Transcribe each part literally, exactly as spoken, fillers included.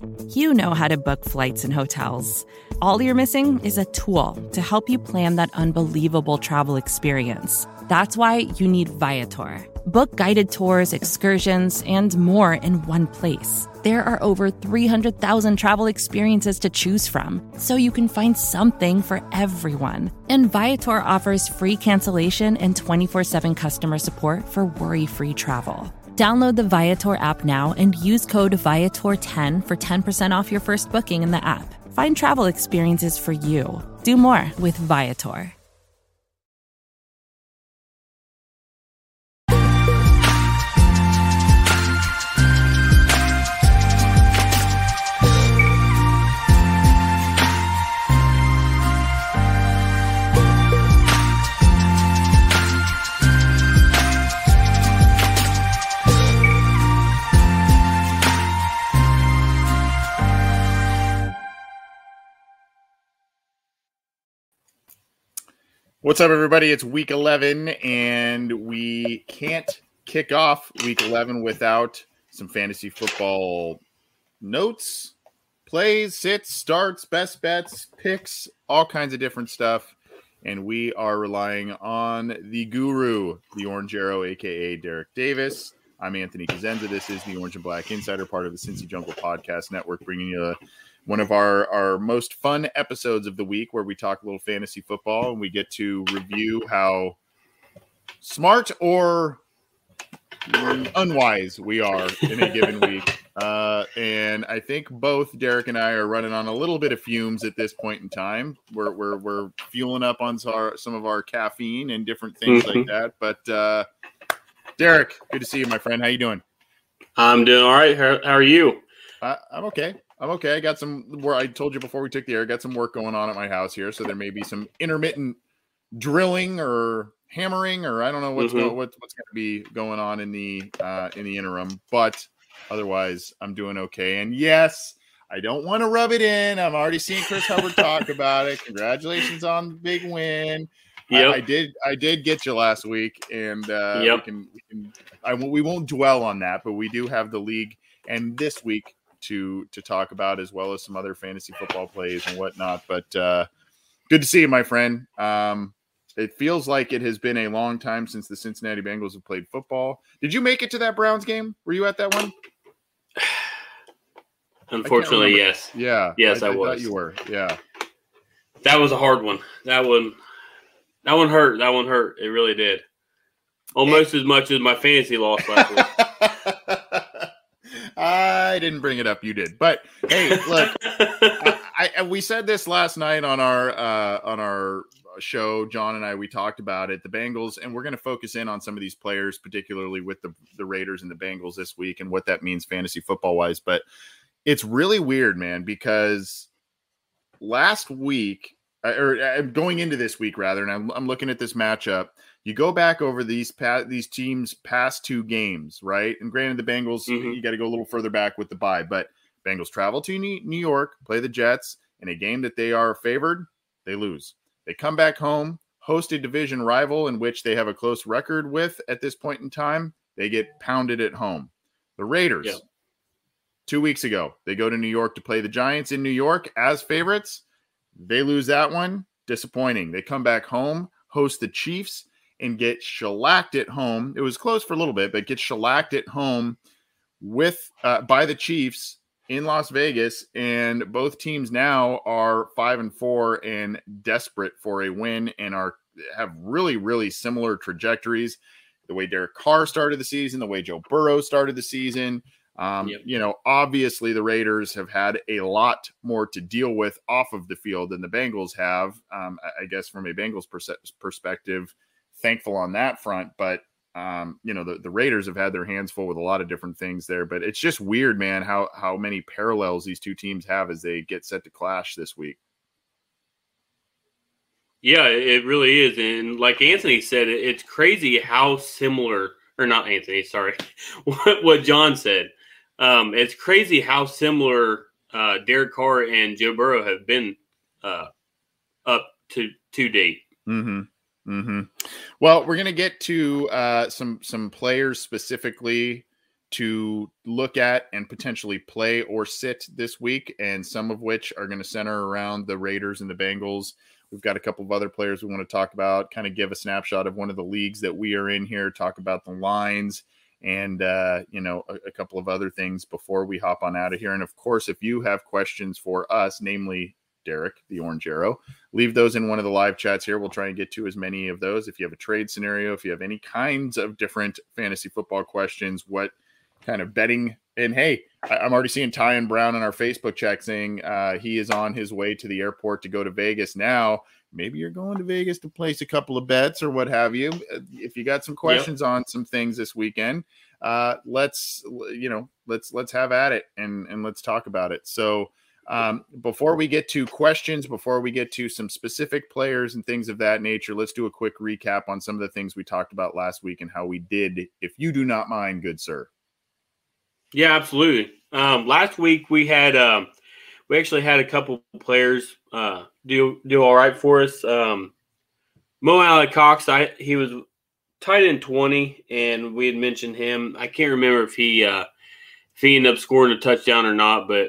You know how to book flights and hotels. All you're missing is a tool to help you plan that unbelievable travel experience. That's why you need Viator. Book guided tours, excursions, and more in one place. There are over three hundred thousand travel experiences to choose from, so you can find something for everyone. And Viator offers free cancellation and twenty-four seven customer support for worry-free travel. Download the Viator app now and use code Viator ten for ten percent off your first booking in the app. Find travel experiences for you. Do more with Viator. What's up, everybody? It's week eleven, and we can't kick off week eleven without some fantasy football notes, plays, sits, starts, best bets, picks, all kinds of different stuff. And we are relying on the guru, the Orange Arrow, a k a. Derek Davis. I'm Anthony Cosenza. This is the Orange and Black Insider, part of the Cincy Jungle Podcast Network, bringing you a one of our, our most fun episodes of the week where we talk a little fantasy football and we get to review how smart or unwise we are in a given week. Uh, and I think both Derek and I are running on a little bit of fumes at this point in time. We're we're, we're fueling up on our, some of our caffeine and different things mm-hmm. like that. But uh, Derek, good to see you, my friend. How you doing? I'm doing all right. How, how are you? Uh, I'm okay. I'm okay. I got some where I told you before we took the air, I got some work going on at my house here. So there may be some intermittent drilling or hammering, or I don't know what's mm-hmm. going, what, what's going to be going on in the, uh, in the interim, but otherwise I'm doing okay. And yes, I don't want to rub it in. I'm already seeing Chris Hubbard talk about it. Congratulations on the big win. Yep. I, I did. I did get you last week, and uh, yep. we can, we can, I we won't dwell on that, but we do have the league and this week to to talk about, as well as some other fantasy football plays and whatnot. But uh, good to see you, my friend. Um, it feels like it has been a long time since the Cincinnati Bengals have played football. Did you make it to that Browns game? Were you at that one? Unfortunately, yes. Yeah. Yes, I, I, I was. thought you were. Yeah. That was a hard one. That one, that one hurt. That one hurt. It really did. Almost and- as much as my fantasy loss last week. I didn't bring it up. You did, but hey, look, I, I we said this last night on our uh, on our show. John and I we talked about it. The Bengals, and we're going to focus in on some of these players, particularly with the the Raiders and the Bengals this week, and what that means fantasy football wise. But it's really weird, man, because last week or going into this week rather, and I'm, I'm looking at this matchup. You go back over these past, these teams' past two games, right? And granted, the Bengals, mm-hmm. you got to go a little further back with the bye, but Bengals travel to New York, play the Jets in a game that they are favored, they lose. They come back home, host a division rival in which they have a close record with at this point in time. They get pounded at home. The Raiders, yep. two weeks ago, they go to New York to play the Giants in New York as favorites. They lose that one. Disappointing. They come back home, host the Chiefs, and get shellacked at home. It was close for a little bit, but get shellacked at home with uh, by the Chiefs in Las Vegas. And both teams now are five and four and desperate for a win, and are have really, really similar trajectories. The way Derek Carr started the season, the way Joe Burrow started the season. Um, yep. You know, obviously the Raiders have had a lot more to deal with off of the field than the Bengals have. Um, I guess from a Bengals pers- perspective, thankful on that front, but um, you know, the, the Raiders have had their hands full with a lot of different things there, but it's just weird, man, how, how many parallels these two teams have as they get set to clash this week. Yeah, it really is. And like Anthony said, it's crazy how similar, or not Anthony, sorry, what, what John said. Um, it's crazy how similar uh, Derek Carr and Joe Burrow have been uh, up to, to date. Mm-hmm. Mm-hmm. Well, we're going to get to uh, some some players specifically to look at and potentially play or sit this week, and some of which are going to center around the Raiders and the Bengals. We've got a couple of other players we want to talk about, kind of give a snapshot of one of the leagues that we are in here, talk about the lines, and, uh, you know, a, a couple of other things before we hop on out of here. And, of course, if you have questions for us, namely Derek, the Orange Arrow, leave those in one of the live chats here. We'll try and get to as many of those. If you have a trade scenario, if you have any kinds of different fantasy football questions, what kind of betting, and hey, I, I'm already seeing Ty and Brown in our Facebook chat saying uh, he is on his way to the airport to go to Vegas now. Maybe you're going to Vegas to place a couple of bets or what have you. If you got some questions yep. on some things this weekend, uh, let's, you know, let's, let's have at it and, and let's talk about it. So um, before we get to questions, before we get to some specific players and things of that nature, let's do a quick recap on some of the things we talked about last week and how we did, if you do not mind, good sir. Yeah, absolutely. Um, last week we had, um, we actually had a couple players uh, do do all right for us. Um, Mo Alley-Cox, I he was tight end twenty, and we had mentioned him. I can't remember if he uh, if he ended up scoring a touchdown or not, but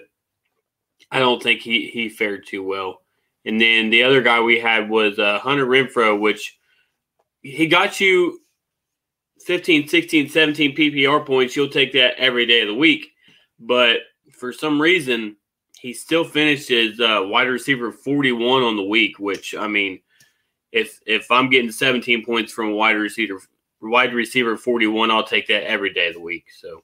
I don't think he he fared too well. And then the other guy we had was uh, Hunter Renfrow, which he got you fifteen, sixteen, seventeen P P R points. You'll take that every day of the week, but for some reason, he still finished as uh, wide receiver forty-one on the week, which, I mean, if if I'm getting seventeen points from a wide receiver, wide receiver forty-one, I'll take that every day of the week. So,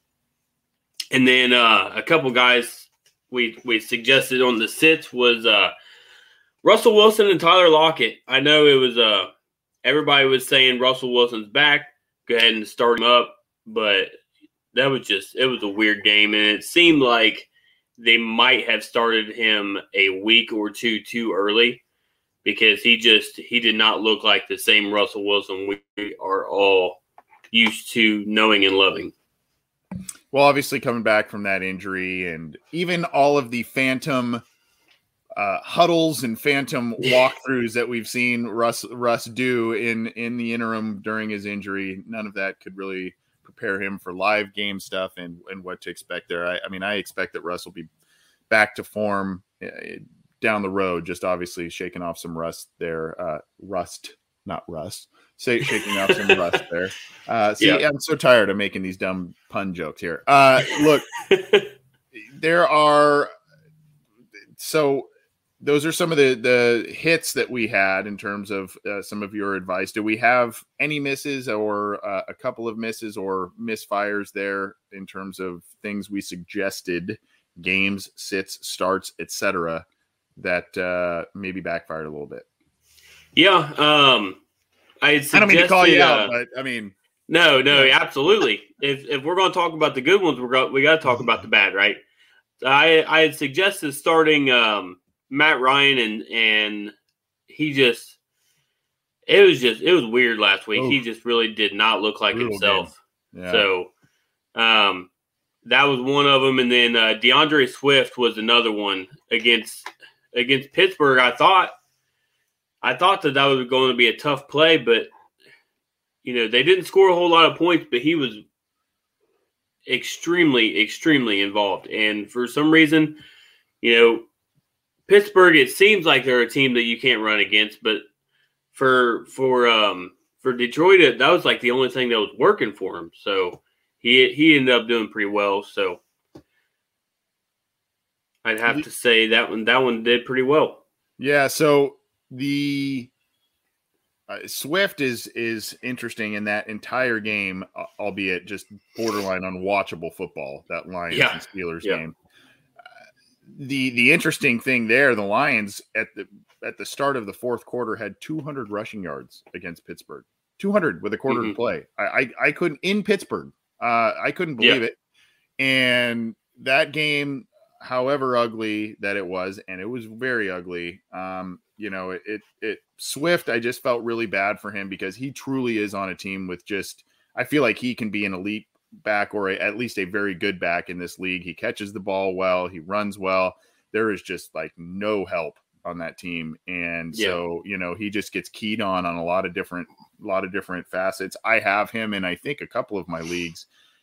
and then uh, a couple guys we we suggested on the sits was uh, Russell Wilson and Tyler Lockett. I know it was uh, everybody was saying Russell Wilson's back, go ahead and start him up, but that was just it was a weird game, and it seemed like they might have started him a week or two too early because he just he did not look like the same Russell Wilson we are all used to knowing and loving. Well, obviously coming back from that injury and even all of the phantom uh, huddles and phantom walkthroughs that we've seen Russ Russ do in, in the interim during his injury, none of that could really prepare him for live game stuff and, and what to expect there. I, I mean, I expect that Russ will be back to form uh, down the road, just obviously shaking off some rust there. Uh, rust, not rust. Say, shaking off some rust there. Uh, see, yeah. I'm so tired of making these dumb pun jokes here. Uh, look, there are – so those are some of the, the hits that we had in terms of uh, some of your advice. Do we have any misses or uh, a couple of misses or misfires there in terms of things we suggested, games, sits, starts, et cetera, that uh, maybe backfired a little bit? Yeah. Um, I, I don't mean to call you uh, out, but I mean. No, no, absolutely. If if we're going to talk about the good ones, we're going we got to talk about the bad, right? I I had suggested starting um, – Matt Ryan and and he just it was just it was weird last week. Oof. He just really did not look like Brutal himself. Yeah. So um, that was one of them, and then uh, DeAndre Swift was another one against against Pittsburgh. I thought I thought that that was going to be a tough play, but you know they didn't score a whole lot of points, but he was extremely extremely involved, and for some reason, you know. Pittsburgh, it seems like they're a team that you can't run against, but for for um, for Detroit, that was like the only thing that was working for him. So he he ended up doing pretty well. So I'd have to say that one that one did pretty well. Yeah. So the uh, Swift is is interesting in that entire game, albeit just borderline unwatchable football. That Lions yeah. and Steelers yeah. game. The the interesting thing there, the Lions at the at the start of the fourth quarter had two hundred rushing yards against Pittsburgh. two hundred with a quarter mm-hmm. to play. I, I I couldn't in Pittsburgh. Uh, I couldn't believe yeah. it. And that game, however ugly that it was, and it was very ugly. Um, you know, it, it it Swift. I just felt really bad for him because he truly is on a team with just. I feel like he can be an elite back or a, at least a very good back in this league. He catches the ball well. He runs well. There is just like no help on that team. And yeah. so, you know, he just gets keyed on, on a lot of different, a lot of different facets. I have him in, I think, a couple of my leagues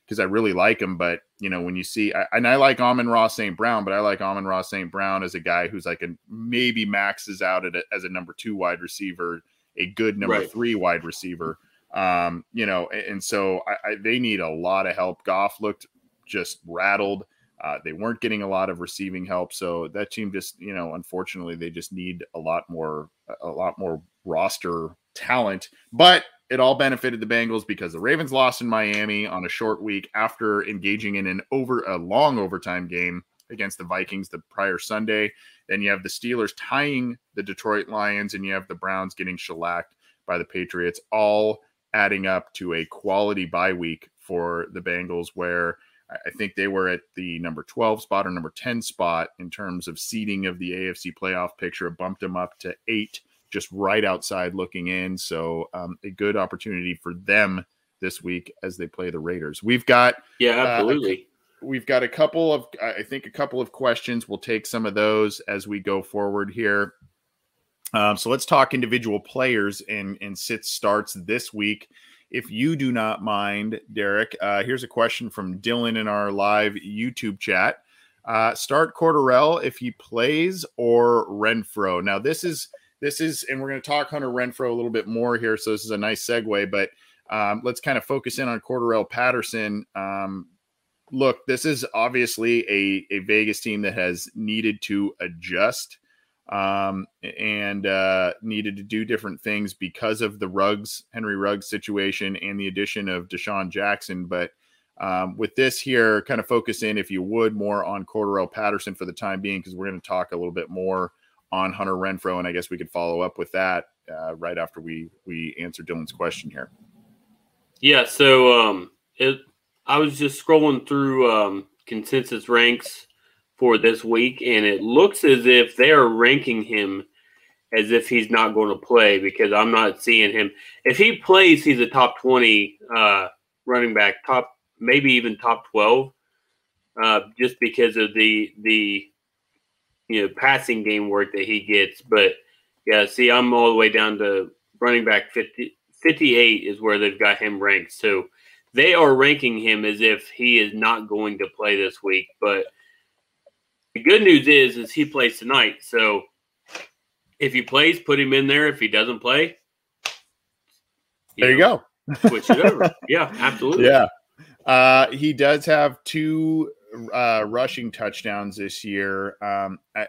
because I really like him. But, you know, when you see, I, and I like Amon-Ra Saint Brown, but I like Amon-Ra Saint Brown as a guy who's like a maybe maxes out at a, as a number two wide receiver, a good number right. three wide receiver. Um, you know, and, and so I, I, they need a lot of help. Goff looked just rattled. Uh, they weren't getting a lot of receiving help. So that team just, you know, unfortunately, they just need a lot more, a lot more roster talent. But it all benefited the Bengals because the Ravens lost in Miami on a short week after engaging in an over a long overtime game against the Vikings the prior Sunday. Then you have the Steelers tying the Detroit Lions, and you have the Browns getting shellacked by the Patriots, all adding up to a quality bye week for the Bengals, where I think they were at the number twelve spot or number ten spot in terms of seeding of the A F C playoff picture. It bumped them up to eight, just right outside looking in. So um, a good opportunity for them this week as they play the Raiders. We've got yeah, absolutely. Uh, we've got a couple of, I think, a couple of questions. We'll take some of those as we go forward here. Um, so let's talk individual players and, and sits starts this week. If you do not mind, Derek, uh, here's a question from Dylan in our live YouTube chat. Uh, start Cordarrelle if he plays, or Renfrow. Now this is, this is, and we're going to talk Hunter Renfrow a little bit more here. So this is a nice segue, but um, let's kind of focus in on Cordarrelle Patterson. Um, look, this is obviously a, a Vegas team that has needed to adjust um, and uh, needed to do different things because of the Ruggs, Henry Ruggs situation and the addition of Deshaun Jackson. But um, with this here, kind of focus in, if you would, more on Cordarrelle Patterson for the time being, because we're going to talk a little bit more on Hunter Renfrow, and I guess we could follow up with that uh, right after we we answer Dylan's question here. Yeah, so um, it, I was just scrolling through um, consensus ranks for this week, and it looks as if they are ranking him as if he's not going to play, because I'm not seeing him. If he plays, he's a top twenty uh, running back, top maybe even top twelve, uh, just because of the the you know passing game work that he gets. But yeah, see, I'm all the way down to running back fifty, fifty-eight is where they've got him ranked. So they are ranking him as if he is not going to play this week. But the good news is, is he plays tonight. So if he plays, put him in there. If he doesn't play, you there know, you go. Switch it over. Yeah, absolutely. Yeah. Uh, he does have two uh, rushing touchdowns this year. Um, I,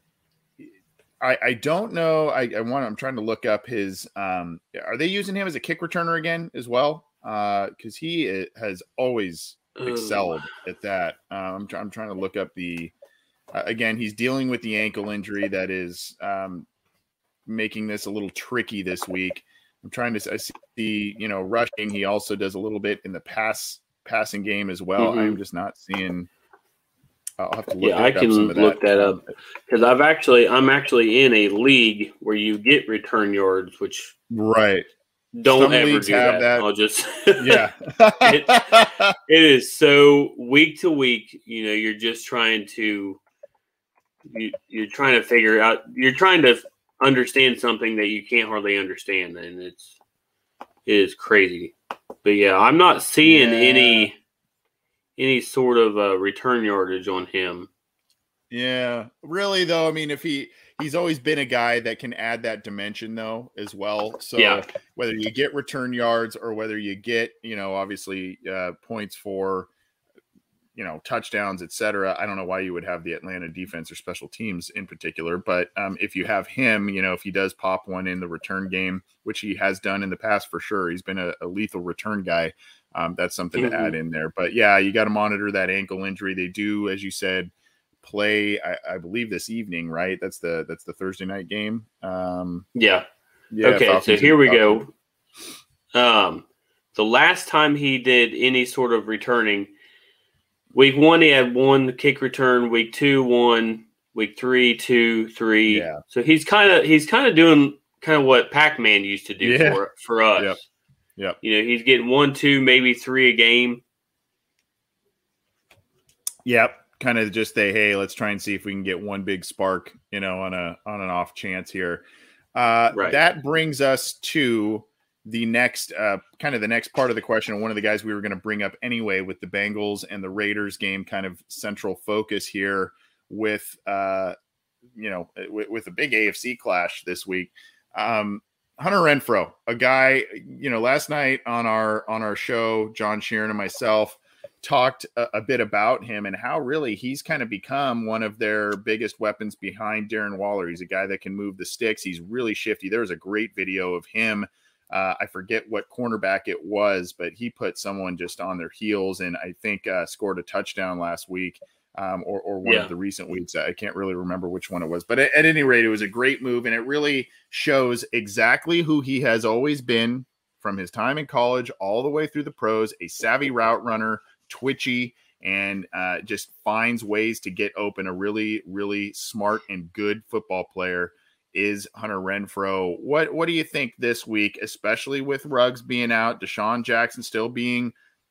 I, I don't know. I, I want. I'm trying to look up his. Um, are they using him as a kick returner again as well? Because uh, he has always excelled Ooh. at that. Um, I'm, try, I'm trying to look up the. Uh, again, he's dealing with the ankle injury that is um, making this a little tricky this week. I'm trying to I see, you know, rushing. He also does a little bit in the pass passing game as well. Mm-hmm. I'm just not seeing. I'll have to look. Yeah, I can look that, that up because I've actually I'm actually in a league where you get return yards, which right. Don't Some ever do that. that. I'll just yeah. it, it is so week to week. You know, you're just trying to. You, you're trying to figure out, you're trying to understand something that you can't hardly understand. And it's, it is crazy. But yeah, I'm not seeing yeah. any, any sort of uh, return yardage on him. Yeah, really though. I mean, if he, he's always been a guy that can add that dimension though, as well. So yeah. whether you get return yards or whether you get, you know, obviously uh, points for, you know, touchdowns, et cetera. I don't know why you would have the Atlanta defense or special teams in particular, but um, if you have him, you know, if he does pop one in the return game, which he has done in the past for sure, he's been a, a lethal return guy. Um, that's something mm-hmm. to add in there. But yeah, you got to monitor that ankle injury. They do, as you said, play. I, I believe this evening, right? That's the that's the Thursday night game. Um, yeah. Yeah. Okay, Falcons so here we go. Um, the last time he did any sort of returning. Week one, he had one kick return. Week two, one. Week three, two, three. Yeah. So he's kind of he's kind of doing kind of what Pac-Man used to do yeah. for for us. Yep. Yep. You know, he's getting one, two, maybe three a game. Yep. Kind of just say, hey, let's try and see if we can get one big spark, you know, on a on an off chance here. Uh, right. That brings us to the next uh, kind of the next part of the question, and one of the guys we were going to bring up anyway with the Bengals and the Raiders game kind of central focus here with, uh, you know, with, with a big A F C clash this week. Um, Hunter Renfrow, a guy, you know, last night on our on our show, John Sheeran and myself talked a, a bit about him and how really he's kind of become one of their biggest weapons behind Darren Waller. He's a guy that can move the sticks. He's really shifty. There was a great video of him. Uh, I forget what cornerback it was, but he put someone just on their heels and I think uh, scored a touchdown last week um, or, or one yeah. of the recent weeks. I can't really remember which one it was, but at, at any rate, it was a great move. And it really shows exactly who he has always been from his time in college all the way through the pros, a savvy route runner, twitchy, and uh, just finds ways to get open. A really, really smart and good football player is Hunter Renfrow. What what do you think this week, especially with Ruggs being out, Deshaun Jackson still being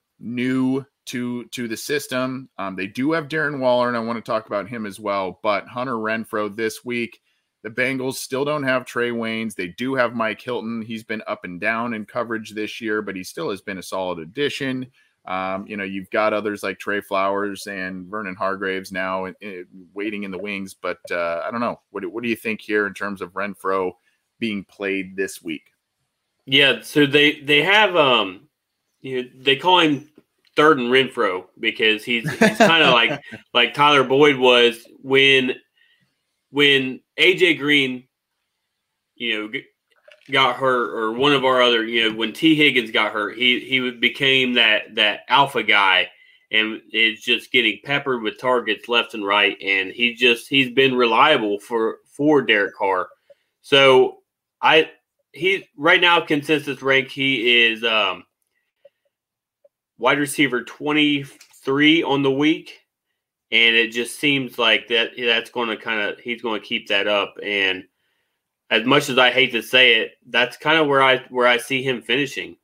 new to to the system? Um, they do have Darren Waller, and I want to talk about him as well. But Hunter Renfrow this week, the Bengals still don't have Trey Waynes. They do have Mike Hilton. He's been up and down in coverage this year, but he still has been a solid addition. Um, you know, you've got others like Trey Flowers and Vernon Hargraves now uh, waiting in the wings, but uh, I don't know. What, what do you think here in terms of Renfrow being played this week? Yeah, so they they have um, you know, they call him Third and Renfrow because he's he's kind of like like Tyler Boyd was when when A J Green, you know, got hurt, or one of our other, you know, when T Higgins got hurt, he he became that that alpha guy, and is just getting peppered with targets left and right, and he just he's been reliable for for Derek Carr. So I he right now consensus rank he is um, wide receiver twenty-three on the week, and it just seems like that that's going to kind of he's going to keep that up. And as much as I hate to say it, that's kind of where I where I see him finishing.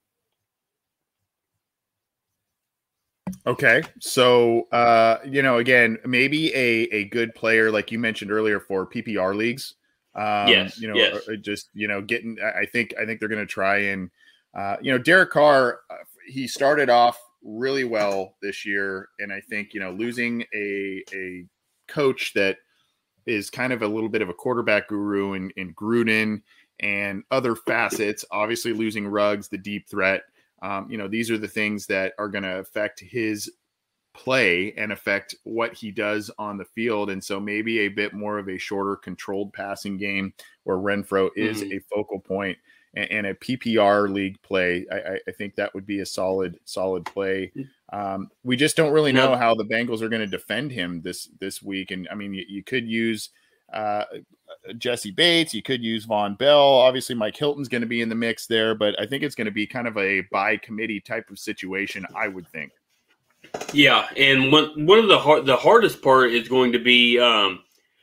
Okay, so uh, you know, again, maybe a a good player like you mentioned earlier for P P R leagues. Um, yes, you know, yes. or, or just you know, getting. I think I think they're going to try and uh, you know, Derek Carr. Uh, he started off really well this year, and I think you know, losing a a coach that is kind of a little bit of a quarterback guru in, in Gruden and other facets, obviously losing Ruggs, the deep threat. Um, you know, these are the things that are going to affect his play and affect what he does on the field. And so maybe a bit more of a shorter controlled passing game where Renfrow is mm-hmm. a focal point and, and a P P R league play. I, I think that would be a solid, solid play. Um, we just don't really know how the Bengals are going to defend him this, this week. And I mean, you, you could use uh, Jesse Bates, you could use Von Bell. Obviously Mike Hilton's going to be in the mix there, but I think it's going to be kind of a by committee type of situation, I would think. Yeah. And one, one of the hard, the hardest part is going to be, um,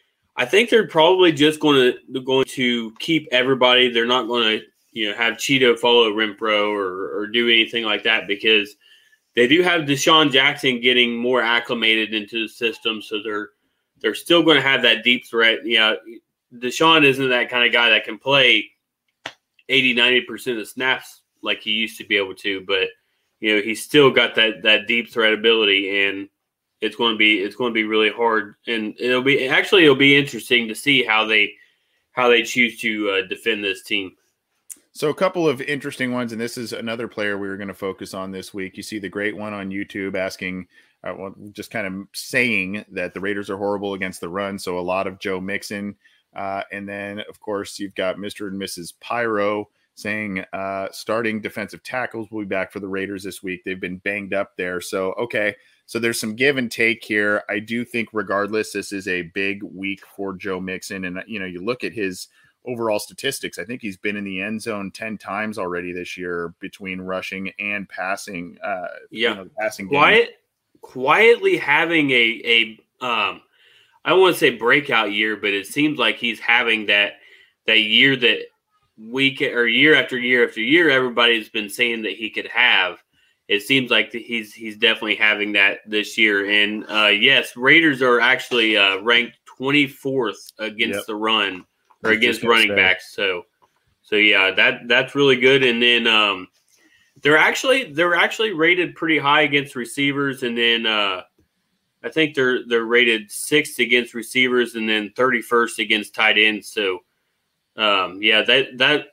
I think they're probably just going to, they're going to keep everybody. They're not going to, you know, have Cheeto follow Renfrow or, or do anything like that, because they do have Deshaun Jackson getting more acclimated into the system, so they're they're still going to have that deep threat. Yeah, Deshaun isn't that kind of guy that can play eighty, ninety percent of snaps like he used to be able to, but you know, he's still got that that deep threat ability, and it's going to be it's going to be really hard. And it'll be actually it'll be interesting to see how they how they choose to uh, defend this team. So a couple of interesting ones, and this is another player we were going to focus on this week. You see the great one on YouTube asking, uh, well, just kind of saying that the Raiders are horrible against the run. So a lot of Joe Mixon. Uh, and then, of course, you've got Mister and Missus Pyro saying uh, starting defensive tackles will be back for the Raiders this week. They've been banged up there. So, okay, so there's some give and take here. I do think regardless, this is a big week for Joe Mixon. And, you know, you look at his overall statistics. I think he's been in the end zone ten times already this year between rushing and passing. Uh, yeah, you know, passing game. Quiet, quietly having a a um, I don't want to say breakout year, but it seems like he's having that that year that week or year after year after year everybody's been saying that he could have. It seems like he's he's definitely having that this year. And uh, yes, Raiders are actually uh, ranked twenty-fourth against yep. the run. Or against running backs, so So yeah, that that's really good. And then um, they're actually they're actually rated pretty high against receivers, and then uh, I think they're they're rated sixth against receivers, and then thirty-first against tight ends. So um, yeah, that that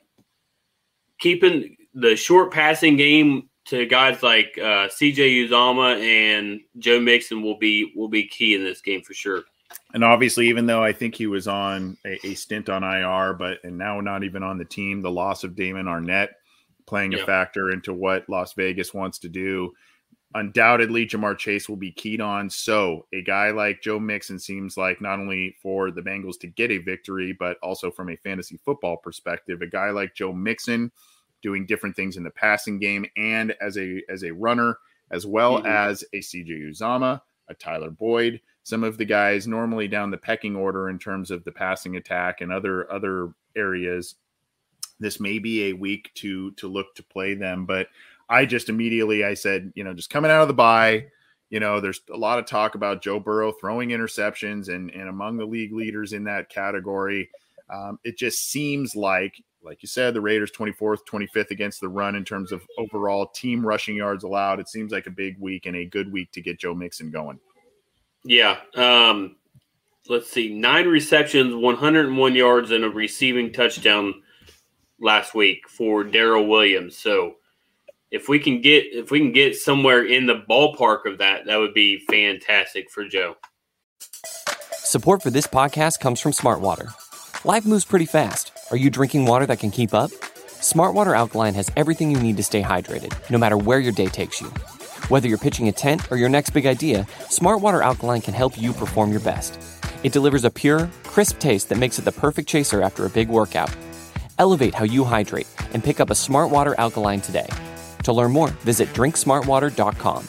keeping the short passing game to guys like uh, C J Uzomah and Joe Mixon will be will be key in this game for sure. And obviously, even though I think he was on a, a stint on I R, but and now not even on the team, the loss of Damon Arnett playing yeah. a factor into what Las Vegas wants to do. Undoubtedly, Jamar Chase will be keyed on. So a guy like Joe Mixon seems like not only for the Bengals to get a victory, but also from a fantasy football perspective, a guy like Joe Mixon doing different things in the passing game and as a as a runner, as well mm-hmm. as a C J Uzomah, a Tyler Boyd, some of the guys normally down the pecking order in terms of the passing attack and other other areas. This may be a week to to look to play them, but I just immediately I said, you know, just coming out of the bye, you know, there's a lot of talk about Joe Burrow throwing interceptions and and among the league leaders in that category. Um, it just seems like, like you said, the Raiders twenty-fourth, twenty-fifth against the run in terms of overall team rushing yards allowed. It seems like a big week and a good week to get Joe Mixon going. Yeah. Um, let's see. Nine receptions, one hundred one yards, and a receiving touchdown last week for Darrell Williams. So if we can get if we can get somewhere in the ballpark of that, that would be fantastic for Joe. Support for this podcast comes from Smart Water. Life moves pretty fast. Are you drinking water that can keep up? Smart Water Alkaline has everything you need to stay hydrated, no matter where your day takes you. Whether you're pitching a tent or your next big idea, Smart Water Alkaline can help you perform your best. It delivers a pure, crisp taste that makes it the perfect chaser after a big workout. Elevate how you hydrate and pick up a Smart Water Alkaline today. To learn more, visit drink smart water dot com.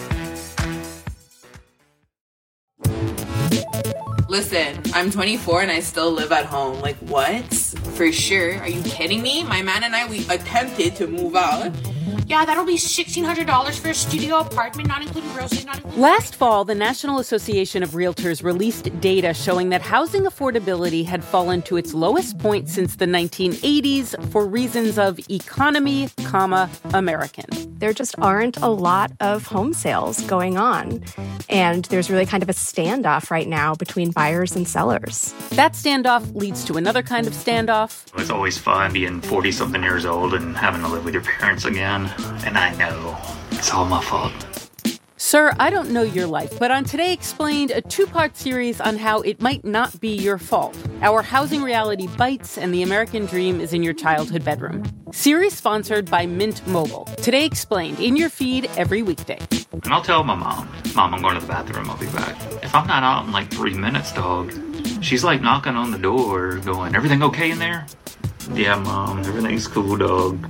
Listen, I'm twenty-four and I still live at home. Like, what? For sure. Are you kidding me? My man and I, we attempted to move out. Yeah, that'll be sixteen hundred dollars for a studio apartment, not including groceries, not including... Last fall, the National Association of Realtors released data showing that housing affordability had fallen to its lowest point since the nineteen eighties for reasons of economy, comma, American. There just aren't a lot of home sales going on. And there's really kind of a standoff right now between buyers and sellers. That standoff leads to another kind of standoff. It's always fun being forty-something years old and having to live with your parents again. And I know it's all my fault. Sir, I don't know your life, but on Today Explained, a two-part series on how it might not be your fault. Our housing reality bites and the American dream is in your childhood bedroom. Series sponsored by Mint Mobile. Today Explained, in your feed every weekday. And I'll tell my mom, Mom, I'm going to the bathroom, I'll be back. If I'm not out in like three minutes, dog, she's like knocking on the door going, everything okay in there? Yeah, Mom, everything's cool, dog.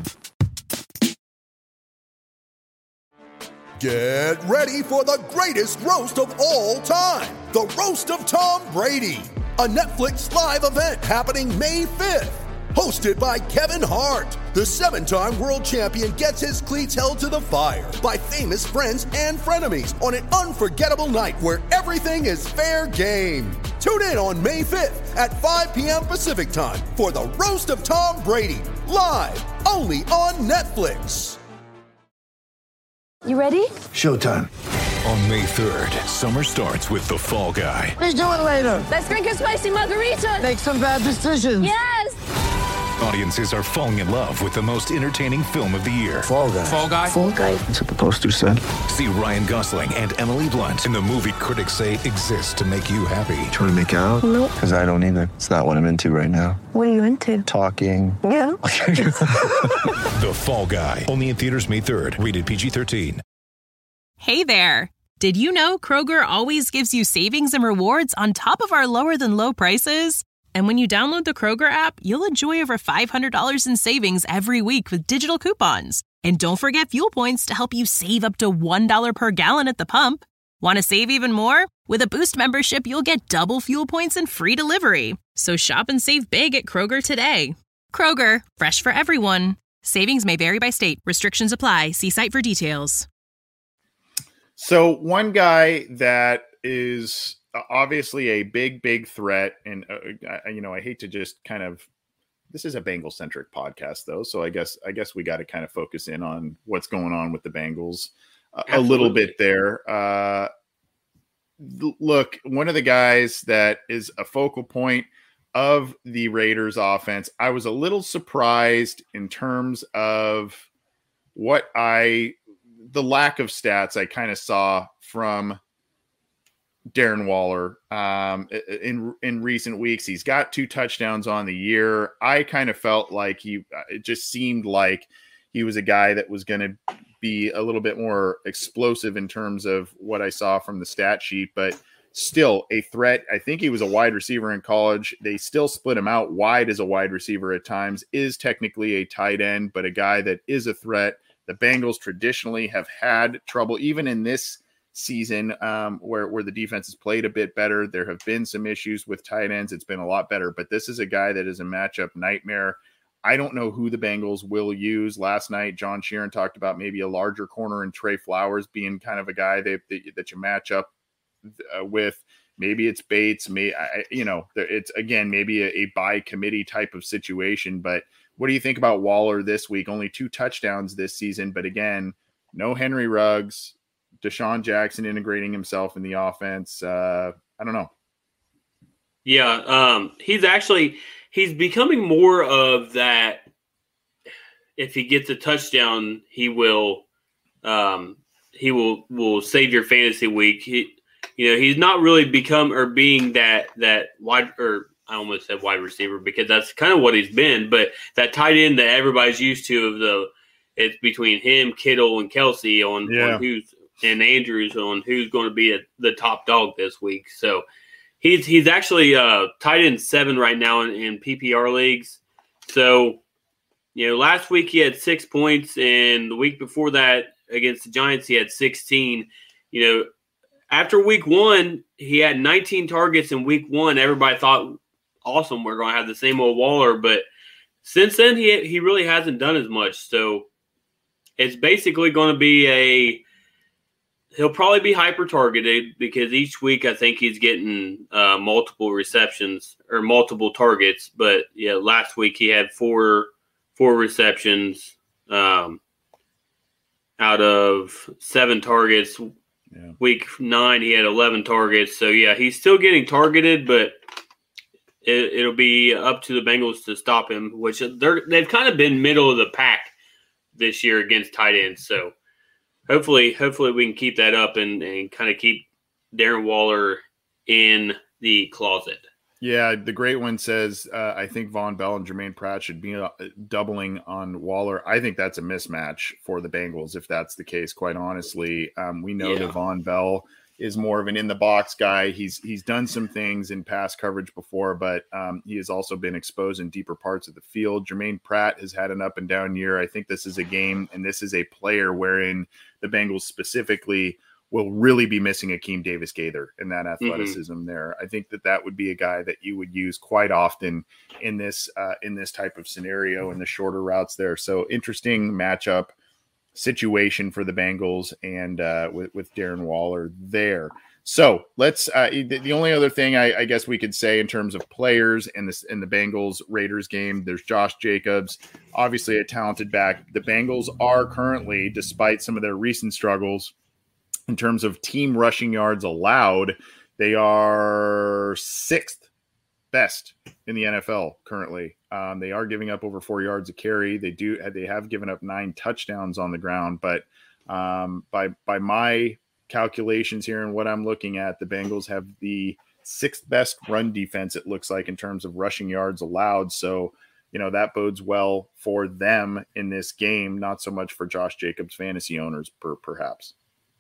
Get ready for the greatest roast of all time, the Roast of Tom Brady, a Netflix live event happening May fifth. Hosted by Kevin Hart, the seven-time world champion gets his cleats held to the fire by famous friends and frenemies on an unforgettable night where everything is fair game. Tune in on May fifth at five p.m. Pacific time for the Roast of Tom Brady, live only on Netflix. You ready? Showtime. On May third, summer starts with The Fall Guy. Let's do it later. Let's drink a spicy margarita. Make some bad decisions. Yes. Audiences are falling in love with the most entertaining film of the year. Fall Guy. Fall Guy. Fall Guy. That's what the poster said. See Ryan Gosling and Emily Blunt in the movie critics say exists to make you happy. Trying to make it out? Nope. Because I don't either. It's not what I'm into right now. What are you into? Talking. Yeah. The Fall Guy. Only in theaters May third. Rated P G thirteen. Hey there. Did you know Kroger always gives you savings and rewards on top of our lower than low prices? And when you download the Kroger app, you'll enjoy over five hundred dollars in savings every week with digital coupons. And don't forget fuel points to help you save up to one dollar per gallon at the pump. Want to save even more? With a Boost membership, you'll get double fuel points and free delivery. So shop and save big at Kroger today. Kroger, fresh for everyone. Savings may vary by state. Restrictions apply. See site for details. So one guy that is obviously a big, big threat, and uh, I, you know, I hate to just kind of this is a Bengals centric podcast though. So I guess, I guess we got to kind of focus in on what's going on with the Bengals uh, a little bit there. Uh, look, one of the guys that is a focal point of the Raiders offense, I was a little surprised in terms of what I, the lack of stats I kind of saw from Darren Waller um, in, in recent weeks. He's got two touchdowns on the year. I kind of felt like he, it just seemed like he was a guy that was going to be a little bit more explosive in terms of what I saw from the stat sheet, but still a threat. I think he was a wide receiver in college. They still split him out wide as a wide receiver at times, is technically a tight end, but a guy that is a threat. The Bengals traditionally have had trouble, even in this season um, where, where the defense has played a bit better. There have been some issues with tight ends. It's been a lot better, but this is a guy that is a matchup nightmare. I don't know who the Bengals will use. Last night, John Sheeran talked about maybe a larger corner and Trey Flowers being kind of a guy that, that, that you match up Uh, with. Maybe it's Bates, may I, you know, it's again maybe a, a by committee type of situation. But what do you think about Waller this week? Only two touchdowns this season, but again, no Henry Ruggs, Deshaun Jackson integrating himself in the offense. Uh, I don't know. Yeah, um, he's actually he's becoming more of that. If he gets a touchdown, he will um, he will will save your fantasy week. He, You know, he's not really become or being that that wide or I almost said wide receiver because that's kind of what he's been. But that tight end that everybody's used to of the it's between him, Kittle, and Kelsey on, yeah. on who's and Andrews on who's going to be a, the top dog this week. So he's he's actually uh, tight end seven right now in, in P P R leagues. So you know, last week he had six points, and the week before that against the Giants he had sixteen. You know. After week one, he had nineteen targets in week one. Everybody thought, awesome, we're going to have the same old Waller. But since then, he he really hasn't done as much. So it's basically going to be a – he'll probably be hyper-targeted because each week I think he's getting uh, multiple receptions or multiple targets. But, yeah, last week he had four four receptions um, out of seven targets. Yeah. Week nine, he had eleven targets. So, yeah, he's still getting targeted, but it, it'll be up to the Bengals to stop him, which they're, they've kind of been middle of the pack this year against tight ends. So, hopefully hopefully we can keep that up and, and kind of keep Darren Waller in the closet. Yeah, the great one says, uh, I think Von Bell and Jermaine Pratt should be uh, doubling on Waller. I think that's a mismatch for the Bengals if that's the case, quite honestly. Um, we know Yeah. that Von Bell is more of an in-the-box guy. He's he's done some things in pass coverage before, but um, he has also been exposed in deeper parts of the field. Jermaine Pratt has had an up-and-down year. I think this is a game, and this is a player wherein the Bengals specifically – will really be missing Akeem Davis-Gaither in that athleticism mm-hmm. there. I think that that would be a guy that you would use quite often in this uh, in this type of scenario in the shorter routes there. So interesting matchup situation for the Bengals and uh, with, with Darren Waller there. So let's uh, the, the only other thing I, I guess we could say in terms of players in this in the Bengals Raiders game, there's Josh Jacobs, obviously a talented back. The Bengals are currently, despite some of their recent struggles, in terms of team rushing yards allowed, they are sixth best in the N F L currently. Um, they are giving up over four yards a carry. They do. They have given up nine touchdowns on the ground, but um, by by my calculations here and what I'm looking at, the Bengals have the sixth best run defense. It looks like in terms of rushing yards allowed. So you know that bodes well for them in this game. Not so much for Josh Jacobs fantasy owners, per, perhaps.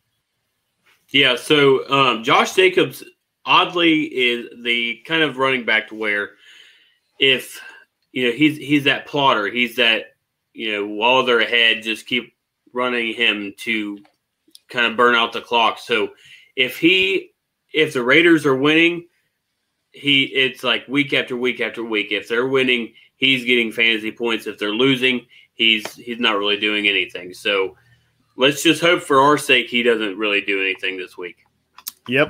Yeah, so um, Josh Jacobs, oddly, is the kind of running back to where if, you know, he's he's that plotter. He's that, you know, while they're ahead, just keep running him to kind of burn out the clock. So if he, if the Raiders are winning, he it's like week after week after week. If they're winning, he's getting fantasy points. If they're losing, he's he's not really doing anything. So let's just hope for our sake he doesn't really do anything this week. Yep.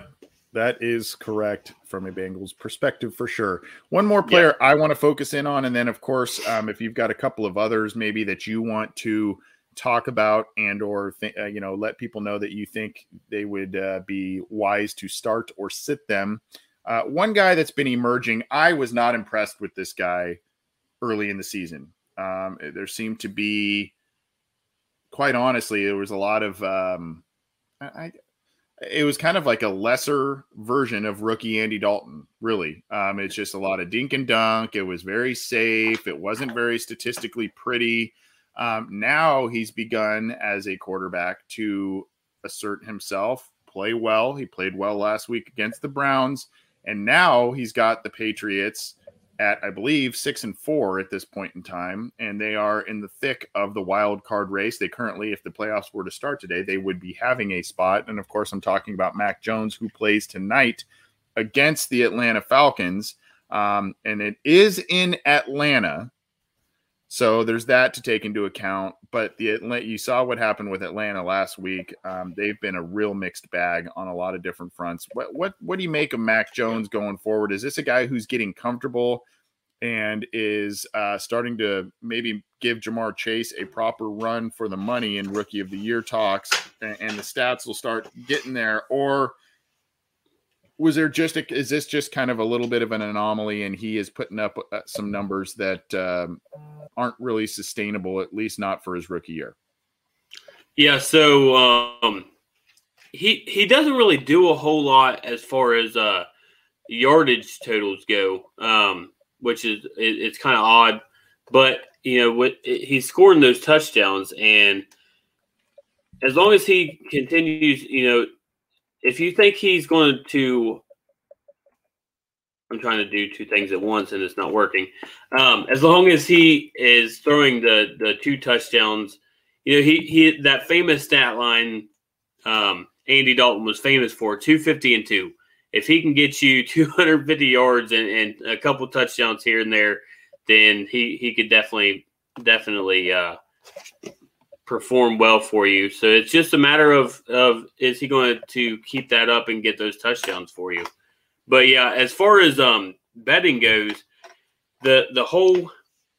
That is correct from a Bengals perspective for sure. One more player yeah. I want to focus in on, and then of course, um, if you've got a couple of others maybe that you want to talk about and or th- uh, you know let people know that you think they would uh, be wise to start or sit them. Uh, one guy that's been emerging, I was not impressed with this guy early in the season. Um, there seemed to be, quite honestly, there was a lot of um, I. It was kind of like a lesser version of rookie Andy Dalton, really. Um, it's just a lot of dink and dunk. It was very safe. It wasn't very statistically pretty. Um, now he's begun as a quarterback to assert himself, play well. He played well last week against the Browns. And now he's got the Patriots at, I believe, six and four at this point in time, and they are in the thick of the wild card race. They currently, if the playoffs were to start today, they would be having a spot. And of course, I'm talking about Mac Jones, who plays tonight against the Atlanta Falcons. Um, and it is in Atlanta. So there's that to take into account. But the Atlanta, you saw what happened with Atlanta last week. Um, they've been a real mixed bag on a lot of different fronts. What what what do you make of Mac Jones going forward? Is this a guy who's getting comfortable and is uh, starting to maybe give Jamar Chase a proper run for the money in Rookie of the Year talks, and, and the stats will start getting there? Or was there just a, is this just kind of a little bit of an anomaly, and he is putting up some numbers that um, aren't really sustainable, at least not for his rookie year? Yeah, so um, he he doesn't really do a whole lot as far as uh, yardage totals go, um, which is it, it's kind of odd. But you know, what he's scoring those touchdowns, and as long as he continues, you know. If you think he's going to, I'm trying to do two things at once and it's not working. Um, as long as he is throwing the the two touchdowns, you know, he he that famous stat line um, Andy Dalton was famous for, two fifty and two. If he can get you two hundred fifty yards and, and a couple touchdowns here and there, then he he could definitely definitely. Uh, perform well for you. So it's just a matter of, of is he going to keep that up and get those touchdowns for you? But yeah, as far as um, betting goes, the the whole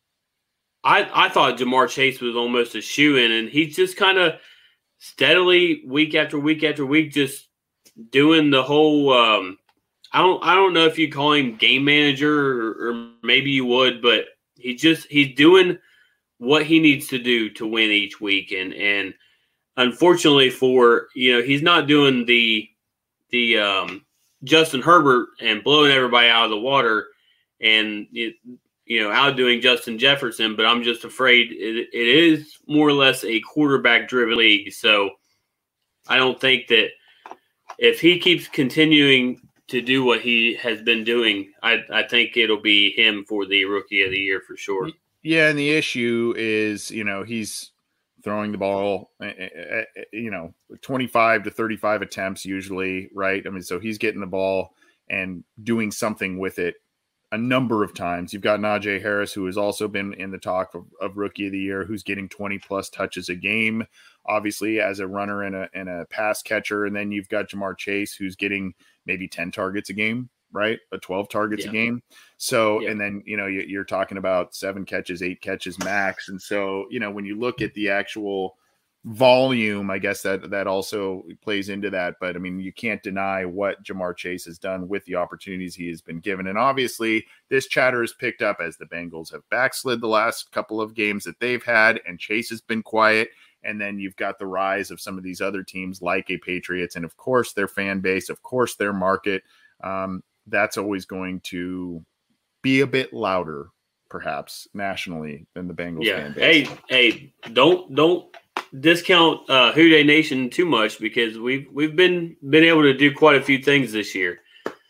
I I thought Jamar Chase was almost a shoe-in, and he's just kind of steadily week after week after week just doing the whole um, I don't I don't know if you call him game manager or, or maybe you would, but he just he's doing what he needs to do to win each week. And, and unfortunately for, you know, he's not doing the, the um, Justin Herbert and blowing everybody out of the water and, it, you know, outdoing Justin Jefferson, but I'm just afraid it, it is more or less a quarterback driven league. So I don't think that if he keeps continuing to do what he has been doing, I, I think it'll be him for the Rookie of the Year for sure. Yeah, and the issue is, you know, he's throwing the ball, you know, twenty-five to thirty-five attempts usually, right? I mean, so he's getting the ball and doing something with it a number of times. You've got Najee Harris, who has also been in the talk of, of Rookie of the Year, who's getting twenty plus touches a game, obviously as a runner and a, and a pass catcher. And then you've got Jamar Chase, who's getting maybe ten targets a game, right? But twelve targets yeah. a game. So, yeah. and then, you know, you, you're talking about seven catches, eight catches max. And so, you know, when you look at the actual volume, I guess that, that also plays into that. But I mean, you can't deny what Jamar Chase has done with the opportunities he has been given. And obviously this chatter is picked up as the Bengals have backslid the last couple of games that they've had, and Chase has been quiet. And then you've got the rise of some of these other teams like a Patriots, and of course their fan base, of course their market. Um, that's always going to be a bit louder, perhaps nationally, than the Bengals yeah. fan base. Hey, hey, don't don't discount uh, Houday Nation too much, because we've we've been been able to do quite a few things this year.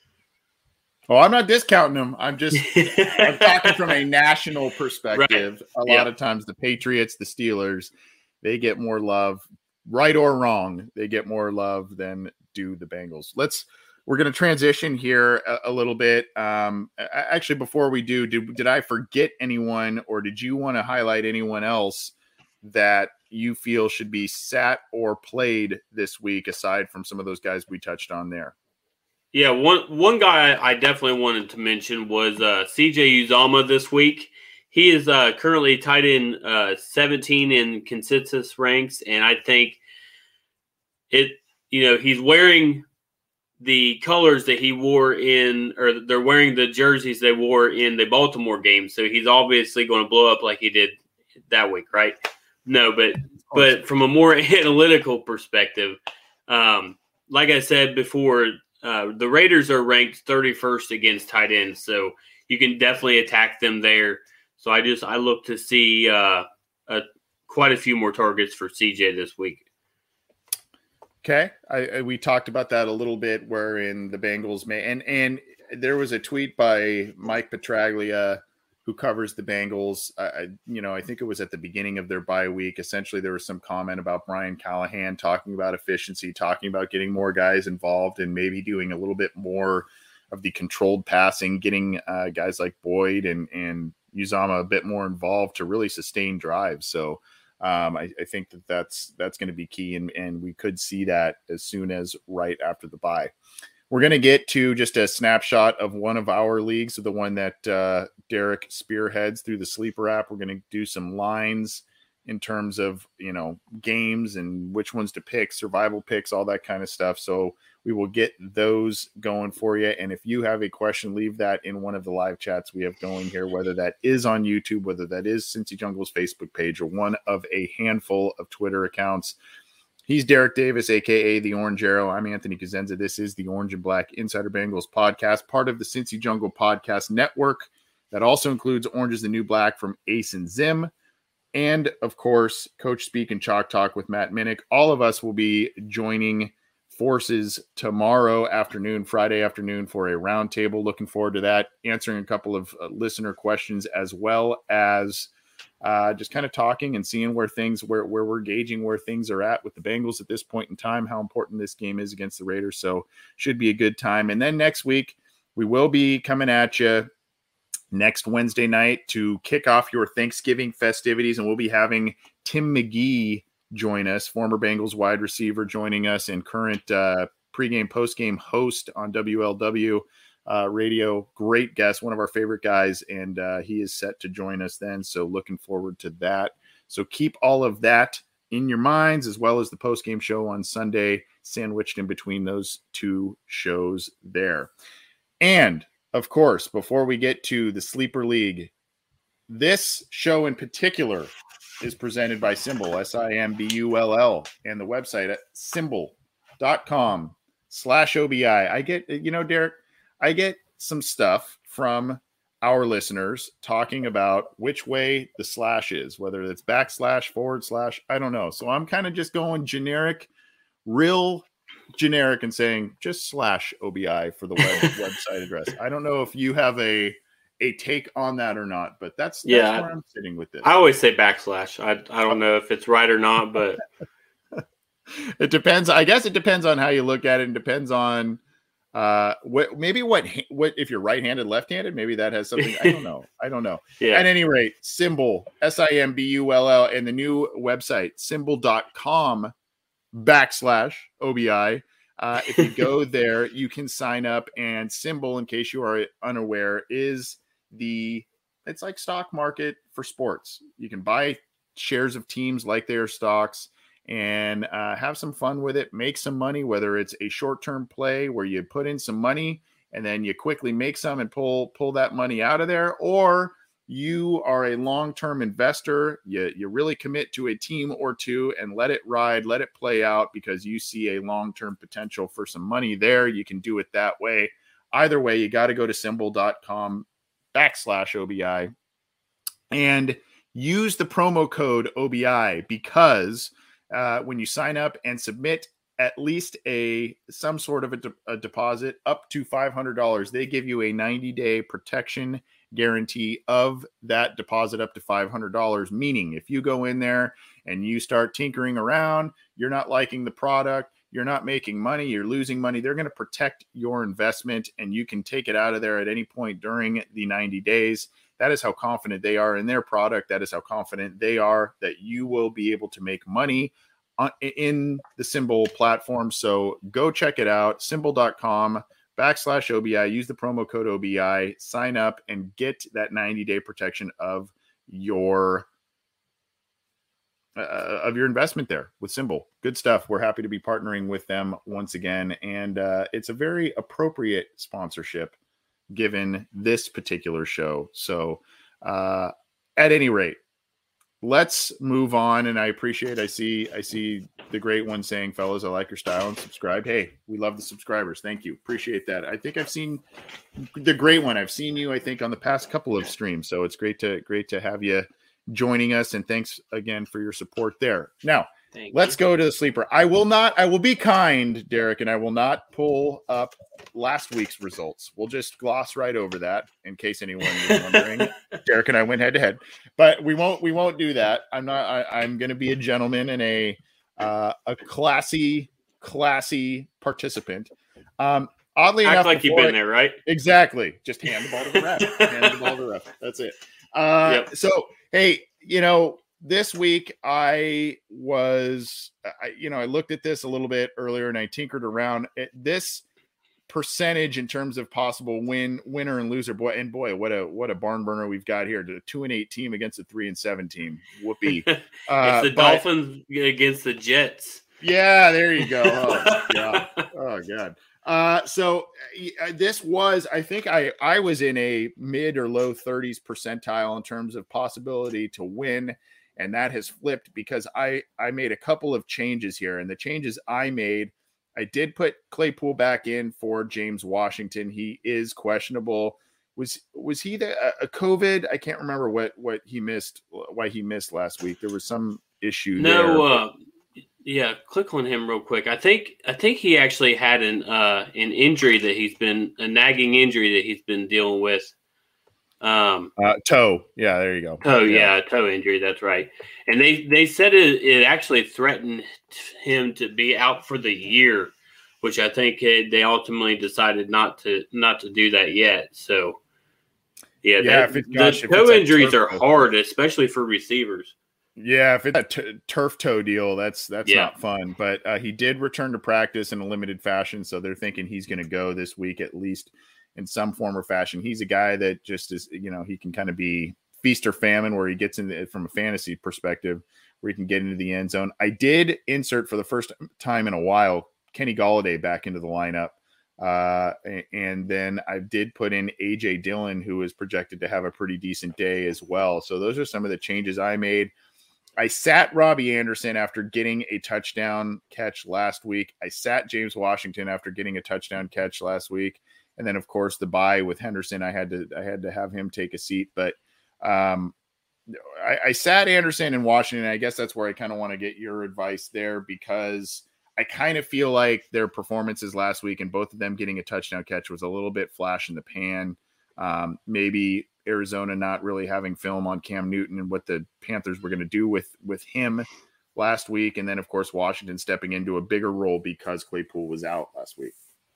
Well, I'm not discounting them. I'm just I'm talking from a national perspective. Right. A lot yeah. of times the Patriots, the Steelers, they get more love, right or wrong. They get more love than do the Bengals. Let's. We're going to transition here a, a little bit. Um, actually, before we do, did, did I forget anyone, or did you want to highlight anyone else that you feel should be sat or played this week, aside from some of those guys we touched on there? Yeah, one one guy I definitely wanted to mention was uh, C J Uzomah this week. He is uh, currently tied in uh, seventeen in consensus ranks, and I think it. You know, he's wearing the colors that he wore in, or they're wearing the jerseys they wore in the Baltimore game. So he's obviously going to blow up like he did that week, right? No, but but from a more analytical perspective, um, like I said before. Uh, the Raiders are ranked thirty-first against tight ends, so you can definitely attack them there. So I just I look to see uh, a, quite a few more targets for C J this week. Okay, I, I, we talked about that a little bit, wherein the Bengals may and and there was a tweet by Mike Petraglia, who covers the Bengals. I, I, you know, I think it was at the beginning of their bye week. Essentially, there was some comment about Brian Callahan talking about efficiency, talking about getting more guys involved and maybe doing a little bit more of the controlled passing, getting uh, guys like Boyd and, and Uzomah a bit more involved to really sustain drives. So um, I, I think that that's, that's going to be key. And, and we could see that as soon as right after the bye. We're going to get to just a snapshot of one of our leagues, the one that uh, Derek spearheads through the Sleeper app. We're going to do some lines in terms of, you know, games and which ones to pick, survival picks, all that kind of stuff. So we will get those going for you. And if you have a question, leave that in one of the live chats we have going here, whether that is on YouTube, whether that is Cincy Jungle's Facebook page, or one of a handful of Twitter accounts. He's Derek Davis, a k a. The Orange Arrow. I'm Anthony Cosenza. This is the Orange and Black Insider Bengals podcast, part of the Cincy Jungle Podcast Network. That also includes Orange is the New Black from Ace and Zim. And, of course, Coach Speak and Chalk Talk with Matt Minnick. All of us will be joining forces tomorrow afternoon, Friday afternoon, for a roundtable. Looking forward to that, answering a couple of uh, listener questions, as well as Uh, just kind of talking and seeing where things, where, where we're gauging where things are at with the Bengals at this point in time, how important this game is against the Raiders. So should be a good time. And then next week, we will be coming at you next Wednesday night to kick off your Thanksgiving festivities. And we'll be having Tim McGee join us, former Bengals wide receiver, joining us, and current uh, pregame, postgame host on W L W. Uh, radio, great guest, one of our favorite guys, and uh, he is set to join us then. So looking forward to that. So keep all of that in your minds, as well as the post-game show on Sunday, sandwiched in between those two shows there. And, of course, before we get to the Sleeper League, this show in particular is presented by Simbull, S I M B U L L, and the website at simbull.com slash OBI. I get, you know, Derek, I get some stuff from our listeners talking about which way the slash is, whether it's backslash, forward slash, I don't know. So I'm kind of just going generic, real generic, and saying just slash O B I for the web, website address. I don't know if you have a a take on that or not, but that's, that's yeah, where I'm sitting with this. I always say backslash. I I don't know if it's right or not, but it depends. I guess it depends on how you look at it. It depends on uh what maybe what what if you're right-handed, left-handed, maybe that has something. I don't know. I don't know. Yeah. At any rate, Simbull, S I M B U L L, and the new website, simbull.com backslash O B I. Uh, if you go there, you can sign up, and Simbull, in case you are unaware, is the it's like stock market for sports. You can buy shares of teams like they are stocks, and uh, have some fun with it, make some money, whether it's a short-term play where you put in some money and then you quickly make some and pull pull that money out of there, or you are a long-term investor, you, you really commit to a team or two and let it ride, let it play out because you see a long-term potential for some money there. You can do it that way. Either way, you got to go to simbull.com backslash OBI and use the promo code O B I, because Uh, when you sign up and submit at least a some sort of a, de- a deposit up to five hundred dollars, they give you a ninety-day protection guarantee of that deposit up to five hundred dollars, meaning if you go in there and you start tinkering around, you're not liking the product, you're not making money, you're losing money, they're going to protect your investment, and you can take it out of there at any point during the ninety days. That is how confident they are in their product. That is how confident they are that you will be able to make money on, in the Simbull platform. So go check it out, simbull.com backslash O B I. Use the promo code O B I. Sign up and get that ninety-day protection of your uh, of your investment there with SimBull. Good stuff. We're happy to be partnering with them once again, and uh, it's a very appropriate sponsorship given this particular show. So, uh, at any rate, let's move on. And I appreciate, I see, I see the great one saying, fellas, I like your style and subscribe. Hey, we love the subscribers. Thank you. Appreciate that. I think I've seen the great one. I've seen you, I think, on the past couple of streams. So it's great to, great to have you joining us. And thanks again for your support there. Now, Thank let's you. go to the sleeper. I will not, I will be kind, Derek, and I will not pull up last week's results. We'll just gloss right over that in case anyone is wondering. Derek and I went head to head, but we won't, we won't do that. I'm not, I, I'm going to be a gentleman and a, uh, a classy, classy participant. Um, oddly Act enough, like you've been there, right? Exactly. Just hand the ball to the ref. hand the ball to the ref. That's it. Uh, yep. So, hey, you know, this week I was, I, you know, I looked at this a little bit earlier and I tinkered around at this percentage in terms of possible win, winner and loser. Boy, and boy, what a what a barn burner we've got here. The two and eight team against a three and seven team. Whoopee! Uh, it's the but, Dolphins against the Jets. Yeah, there you go. Oh god. Oh god. Uh, so uh, this was, I think I, I was in a mid or low thirties percentile in terms of possibility to win. And that has flipped because I, I made a couple of changes here, and the changes I made, I did put Claypool back in for James Washington. He is questionable. Was, was he the a COVID? I can't remember what, what he missed, why he missed last week. There was some issue. No, there, uh, yeah, click on him real quick. I think I think he actually had an uh, an injury that he's been a nagging injury that he's been dealing with. Um, uh, toe, yeah, there you go. Toe, yeah. yeah, toe injury. That's right. And they they said it, it actually threatened him to be out for the year, which I think it, they ultimately decided not to not to do that yet. So, yeah, yeah that, it, gosh, the toe injuries are hard, especially for receivers. Yeah, if it's a t- turf toe deal, that's that's yeah. not fun. But uh, he did return to practice in a limited fashion, so they're thinking he's going to go this week at least in some form or fashion. He's a guy that just is, you know, he can kind of be feast or famine where he gets in the, from a fantasy perspective, where he can get into the end zone. I did insert for the first time in a while Kenny Golladay back into the lineup. Uh, and then I did put in A J Dillon, who is projected to have a pretty decent day as well. So those are some of the changes I made. I sat Robbie Anderson after getting a touchdown catch last week. I sat James Washington after getting a touchdown catch last week. And then, of course, the bye with Henderson, I had to I had to have him take a seat. But um, I, I sat Anderson in Washington. I guess that's where I kind of want to get your advice there, because I kind of feel like their performances last week and both of them getting a touchdown catch was a little bit flash in the pan. Um, maybe Arizona not really having film on Cam Newton and what the Panthers were going to do with, with him last week. And then, of course, Washington stepping into a bigger role because Claypool was out last week.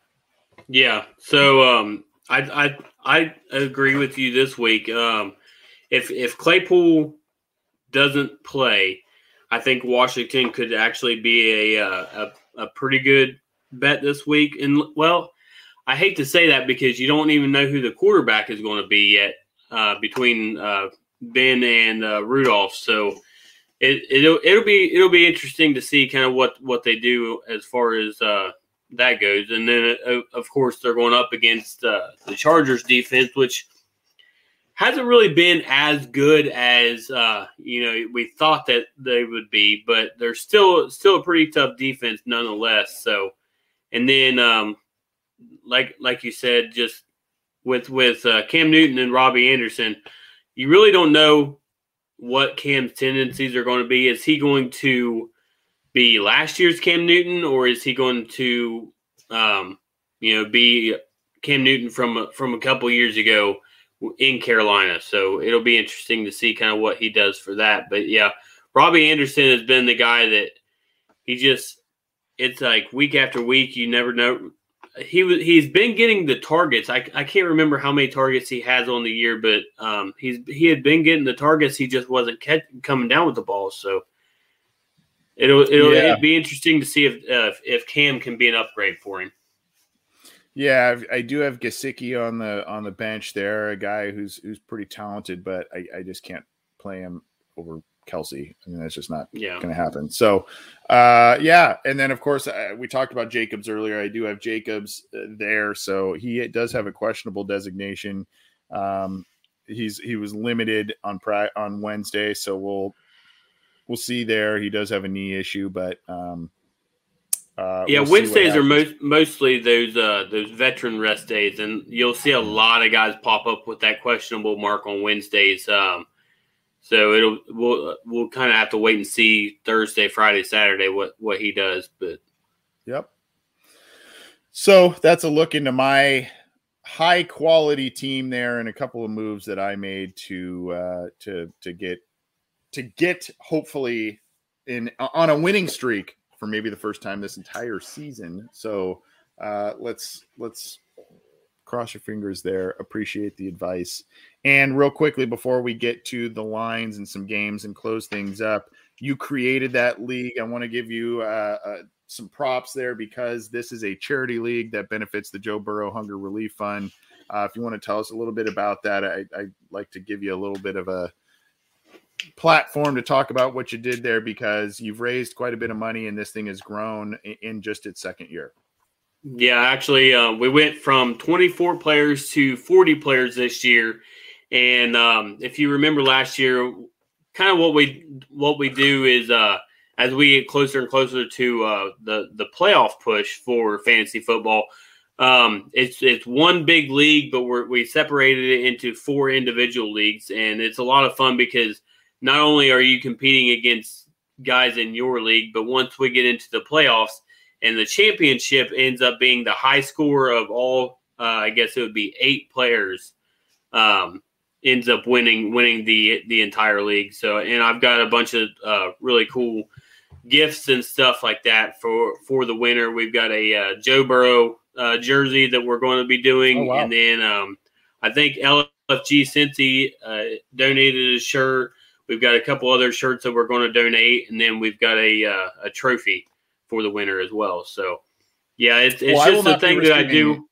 Yeah. So um, I, I, I agree with you this week. Um, if, if Claypool doesn't play, I think Washington could actually be a, a, a pretty good bet this week. And well, I hate to say that because you don't even know who the quarterback is going to be yet uh, between uh, Ben and uh, Rudolph. So it, it'll it'll be it'll be interesting to see kind of what, what they do as far as uh, that goes. And then uh, of course they're going up against uh, the Chargers defense, which hasn't really been as good as uh, you know we thought that they would be, but they're still still a pretty tough defense nonetheless. So, and then um, like like you said, just with with uh, Cam Newton and Robbie Anderson, you really don't know what Cam's tendencies are going to be. Is he going to be last year's Cam Newton, or is he going to um, you know be Cam Newton from from a couple years ago in Carolina? So it'll be interesting to see kind of what he does for that. But yeah, Robbie Anderson has been the guy that he just, it's like week after week, you never know. He was, he's been getting the targets. I, I can't remember how many targets he has on the year, but um, he's, he had been getting the targets. He just wasn't catch, coming down with the ball. So it'll, it'll, yeah. it'll be interesting to see if, uh, if Cam can be an upgrade for him. Yeah, I do have Gesicki on the on the bench there, a guy who's who's pretty talented, but I, I just can't play him over Kelsey. I mean, that's just not yeah. going to happen. So, uh, yeah, and then of course uh, we talked about Jacobs earlier. I do have Jacobs uh, there, so he does have a questionable designation. Um, he's he was limited on pri- on Wednesday, so we'll we'll see there. He does have a knee issue, but. Um, Uh, yeah, we'll Wednesdays are most, mostly those uh, those veteran rest days, and you'll see a lot of guys pop up with that questionable mark on Wednesdays. Um, so it'll we'll we'll kind of have to wait and see Thursday, Friday, Saturday what what he does. But yep. So that's a look into my high quality team there, and a couple of moves that I made to uh, to to get to get hopefully in on a winning streak. For maybe the first time this entire season. So uh, let's let's cross your fingers there. Appreciate the advice. And real quickly, before we get to the lines and some games and close things up, you created that league. I want to give you uh, uh, some props there because this is a charity league that benefits the Joe Burrow Hunger Relief Fund. Uh, if you want to tell us a little bit about that, I, I'd like to give you a little bit of a platform to talk about what you did there because you've raised quite a bit of money and this thing has grown in just its second year. Yeah, actually, uh, we went from twenty-four players to forty players this year. And um, if you remember last year, kind of what we what we do is uh, as we get closer and closer to uh, the the playoff push for fantasy football, um, it's it's one big league, but we're, we separated it into four individual leagues, and it's a lot of fun because not only are you competing against guys in your league, but once we get into the playoffs and the championship ends up being the high score of all, uh, I guess it would be eight players, um, ends up winning winning the the entire league. So, and I've got a bunch of uh, really cool gifts and stuff like that for for the winner. We've got a uh, Joe Burrow uh, jersey that we're going to be doing, oh, wow. and then um, I think L F G Cincy uh, donated a shirt. We've got a couple other shirts that we're going to donate, and then we've got a uh, a trophy for the winner as well. So, yeah, it's it's well, just a thing that I do.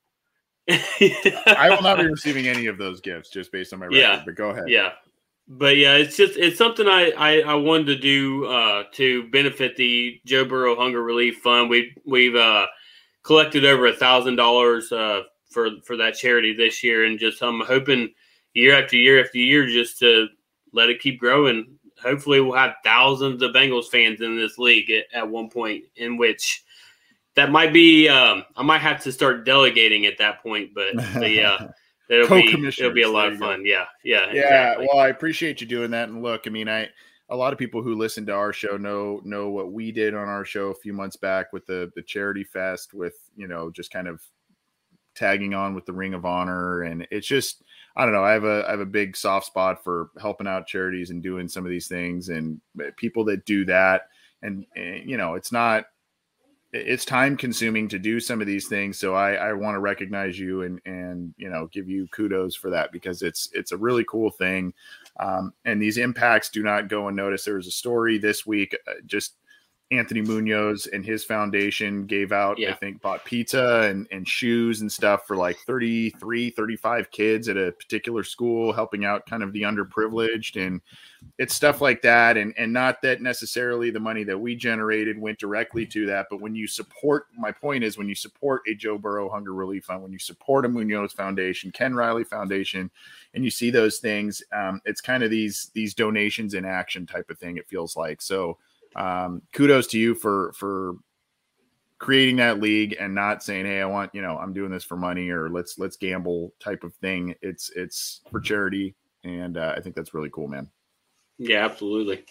I will not be receiving any of those gifts just based on my record, yeah, but go ahead. Yeah, but yeah, it's just it's something I I, I wanted to do uh, to benefit the Joe Burrow Hunger Relief Fund. We we've uh, collected over a thousand dollars uh, for for that charity this year, and just I'm hoping year after year after year just to let it keep growing. Hopefully we'll have thousands of Bengals fans in this league at, at one point, in which that might be, um, I might have to start delegating at that point, but, but yeah, it'll be, it'll be a lot of fun. Go. Yeah. Yeah. Yeah. Exactly. Well, I appreciate you doing that. And look, I mean, I, a lot of people who listen to our show know, know what we did on our show a few months back with the, the charity fest with, you know, just kind of tagging on with the Ring of Honor. And it's just, I don't know. I have a I have a big soft spot for helping out charities and doing some of these things, and people that do that. And, and you know, it's not it's time consuming to do some of these things. So I, I want to recognize you and and you know give you kudos for that because it's it's a really cool thing. Um, and these impacts do not go unnoticed. There was a story this week, uh, just Anthony Munoz and his foundation gave out, yeah. I think, bought pizza and, and shoes and stuff for like thirty-three, thirty-five kids at a particular school, helping out kind of the underprivileged. And it's stuff like that. And, and not that necessarily the money that we generated went directly to that. But when you support, my point is when you support a Joe Burrow Hunger Relief Fund, when you support a Munoz Foundation, Ken Riley Foundation, and you see those things, um, it's kind of these, these donations in action type of thing, it feels like. So, um kudos to you for for creating that league and not saying, hey, I want, you know, I'm doing this for money or let's let's gamble type of thing. It's it's for charity, and uh, I think that's really cool, man. Yeah, absolutely.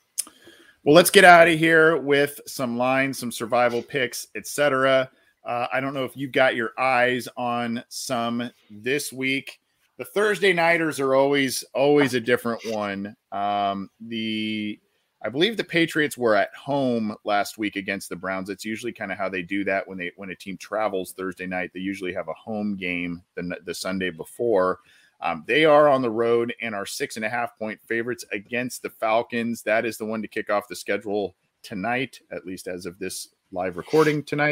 Well, let's get out of here with some lines, some survival picks, etc. uh, I don't know if you've got your eyes on some this week. The Thursday nighters are always always a different one. um the I believe the Patriots were at home last week against the Browns. It's usually kind of how they do that when they when a team travels Thursday night. They usually have a home game the, the Sunday before. Um, they are on the road and are six and a half point favorites against the Falcons. That is the one to kick off the schedule tonight, at least as of this live recording tonight.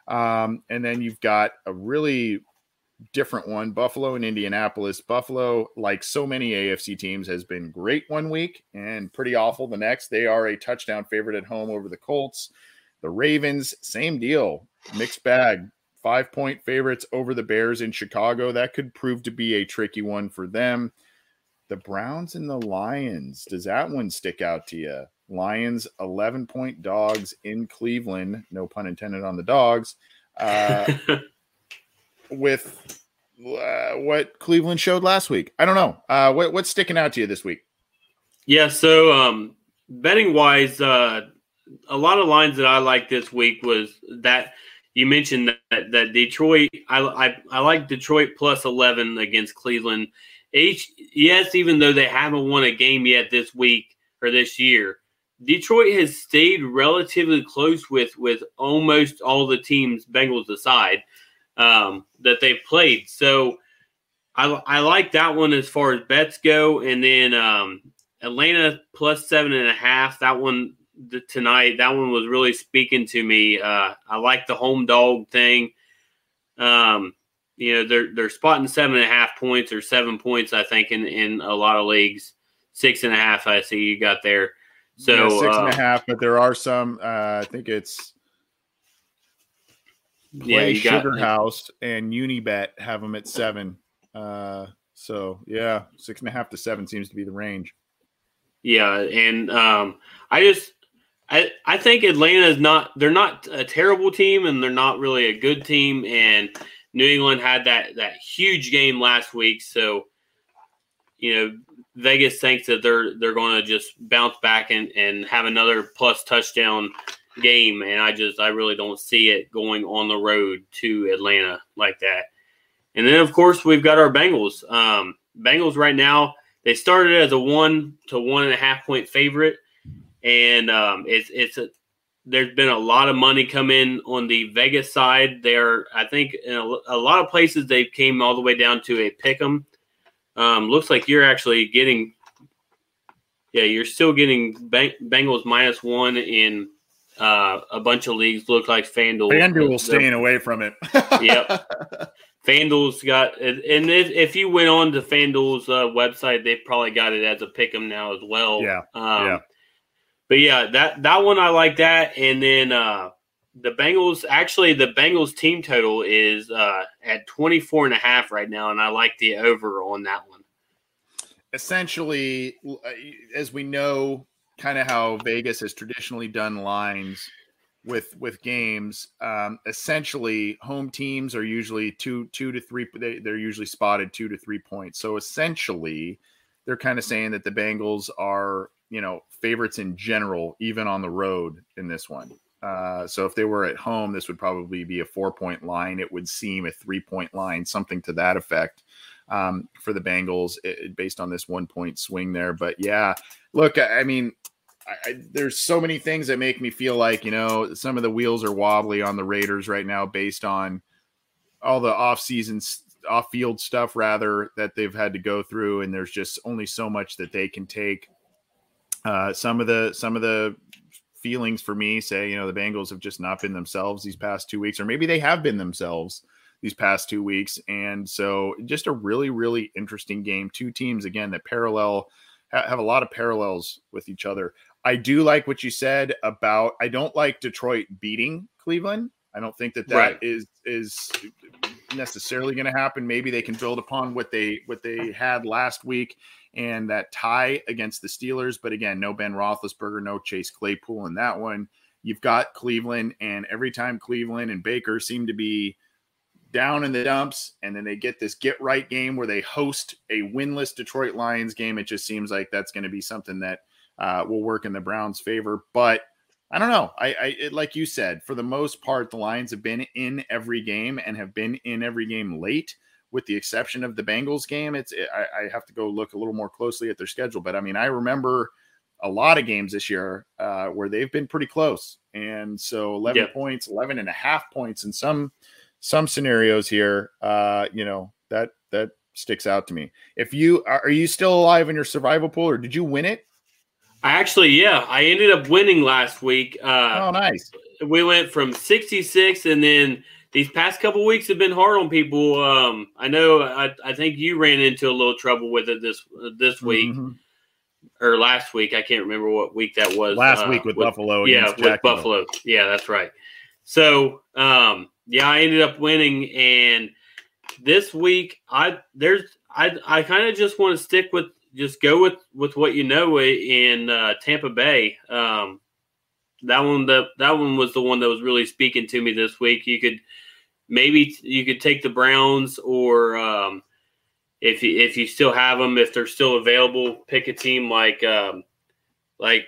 Um, and then you've got a really different one, Buffalo and Indianapolis. Buffalo, like so many A F C teams, has been great one week and pretty awful the next. They are a touchdown favorite at home over the Colts. The Ravens, same deal, mixed bag. Five-point favorites over the Bears in Chicago. That could prove to be a tricky one for them. The Browns and the Lions, does that one stick out to you? Lions, eleven-point dogs in Cleveland, no pun intended on the dogs, uh, with uh, what Cleveland showed last week. I don't know. Uh, what, what's sticking out to you this week? Yeah, so um, betting-wise, uh, a lot of lines that I like this week was that you mentioned that, that Detroit, I, I, I like Detroit plus eleven against Cleveland. Each, yes, even though they haven't won a game yet this week or this year, Detroit has stayed relatively close with, with almost all the teams, Bengals aside, um, that they've played. So I, I like that one as far as bets go. And then um, Atlanta plus seven and a half, that one the, tonight, that one was really speaking to me. Uh, I like the home dog thing. Um, you know, they're they're spotting seven and a half points or seven points, I think, in, in a lot of leagues. Six and a half, I see you got there. So yeah, six uh, and a half, but there are some. Uh, I think it's Play yeah, you Sugar got House and Unibet have them at seven. Uh, so yeah, six and a half to seven seems to be the range. Yeah, and um, I just I I think Atlanta is not they're not a terrible team and they're not really a good team. And New England had that that huge game last week, so you know Vegas thinks that they're they're going to just bounce back and, and have another plus touchdown game, and I just I really don't see it going on the road to Atlanta like that. And then of course we've got our Bengals. Um, Bengals right now, they started as a one to one and a half point favorite, and um, it's it's a there's been a lot of money come in on the Vegas side. They're I think in a, a lot of places they came all the way down to a pick 'em. Um, looks like you're actually getting, yeah, you're still getting Beng- Bengals minus one in uh, a bunch of leagues. Look like FanDuel. FanDuel staying away from it. Yep. FanDuel's got, and if, if you went on to FanDuel's uh, website, they've probably got it as a pick 'em now as well. Yeah. Um, yeah. But yeah, that, that one I like that. And then uh, the Bengals, actually the Bengals team total is uh, at twenty-four and a half right now. And I like the over on that one. Essentially, as we know, kind of how Vegas has traditionally done lines with, with games, um, essentially home teams are usually two, two to three. They, they're usually spotted two to three points. So essentially they're kind of saying that the Bengals are, you know, favorites in general, even on the road in this one. Uh, so if they were at home, this would probably be a four-point line. It would seem a three-point line, something to that effect um, for the Bengals it, based on this one-point swing there. But, yeah, look, I, I mean, I, I, there's so many things that make me feel like, you know, some of the wheels are wobbly on the Raiders right now based on all the off-season, off-field stuff, rather, that they've had to go through, and there's just only so much that they can take. Uh, some of the some of the feelings for me say, you know, the Bengals have just not been themselves these past two weeks, or maybe they have been themselves these past two weeks. And so just a really, really interesting game. Two teams, again, that parallel ha- have a lot of parallels with each other. I do like what you said about, I don't like Detroit beating Cleveland. I don't think that that Right. is, is necessarily going to happen. Maybe they can build upon what they, what they had last week and that tie against the Steelers. But again, no Ben Roethlisberger, no Chase Claypool in that one. You've got Cleveland, and every time Cleveland and Baker seem to be down in the dumps, and then they get this get-right game where they host a winless Detroit Lions game, it just seems like that's going to be something that uh, will work in the Browns' favor. But I don't know. I, I it, like you said, for the most part, the Lions have been in every game and have been in every game late, with the exception of the Bengals game. It's it, I, I have to go look a little more closely at their schedule. But, I mean, I remember a lot of games this year uh, where they've been pretty close. And so eleven Yeah. points, eleven and a half points in some some scenarios here, uh, you know, that that sticks out to me. If you are, are you still alive in your survival pool, or did you win it? I actually, yeah, I ended up winning last week. Uh, Oh, nice. we went from sixty-six, and then these past couple weeks have been hard on people. Um, I know. I, I think you ran into a little trouble with it this this week Mm-hmm. or last week. I can't remember what week that was. Last uh, week with, with Buffalo. Yeah, against with Jacksonville. Buffalo. Yeah, that's right. So, um, yeah, I ended up winning, and this week I there's I I kind of just want to stick with just go with, with what you know in uh, Tampa Bay. Um, that one that that one was the one that was really speaking to me this week. You could maybe you could take the Browns, or um, if you, if you still have them, if they're still available, pick a team like um, like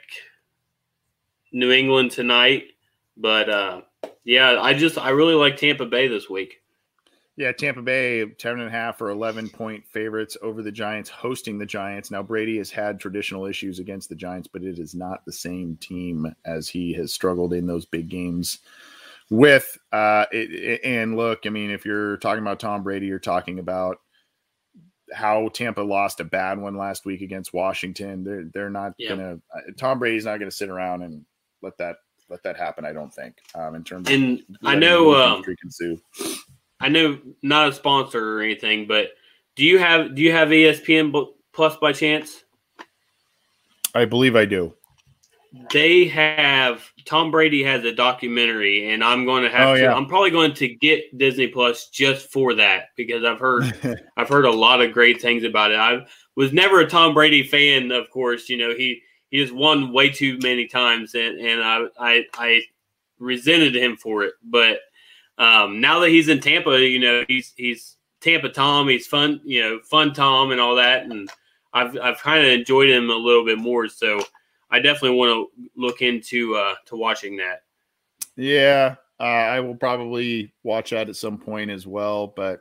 New England tonight. But uh, yeah, I just I really like Tampa Bay this week. Yeah, Tampa Bay, ten and a half or eleven point favorites over the Giants, hosting the Giants. Now, Brady has had traditional issues against the Giants, but it is not the same team as he has struggled in those big games with. Uh, it, it, and look, I mean, if you're talking about Tom Brady, you're talking about how Tampa lost a bad one last week against Washington. They're they're not Yeah. gonna. Uh, Tom Brady's not gonna sit around and let that let that happen. I don't think. Um, in terms And of I letting know, the um, streak ensue. I know, not a sponsor or anything, but do you have do you have E S P N Plus by chance? I believe I do. They have Tom Brady has a documentary, and I'm going to have Oh, to. yeah. I'm probably going to get Disney Plus just for that, because I've heard I've heard a lot of great things about it. I was never a Tom Brady fan, of course. You know, he he has won way too many times, and and I I, I resented him for it, but. Um, now that he's in Tampa, you know, he's he's Tampa Tom, he's fun, you know, fun Tom and all that, and I've I've kind of enjoyed him a little bit more. So I definitely want to look into uh, to watching that. Yeah, uh, I will probably watch that at some point as well. But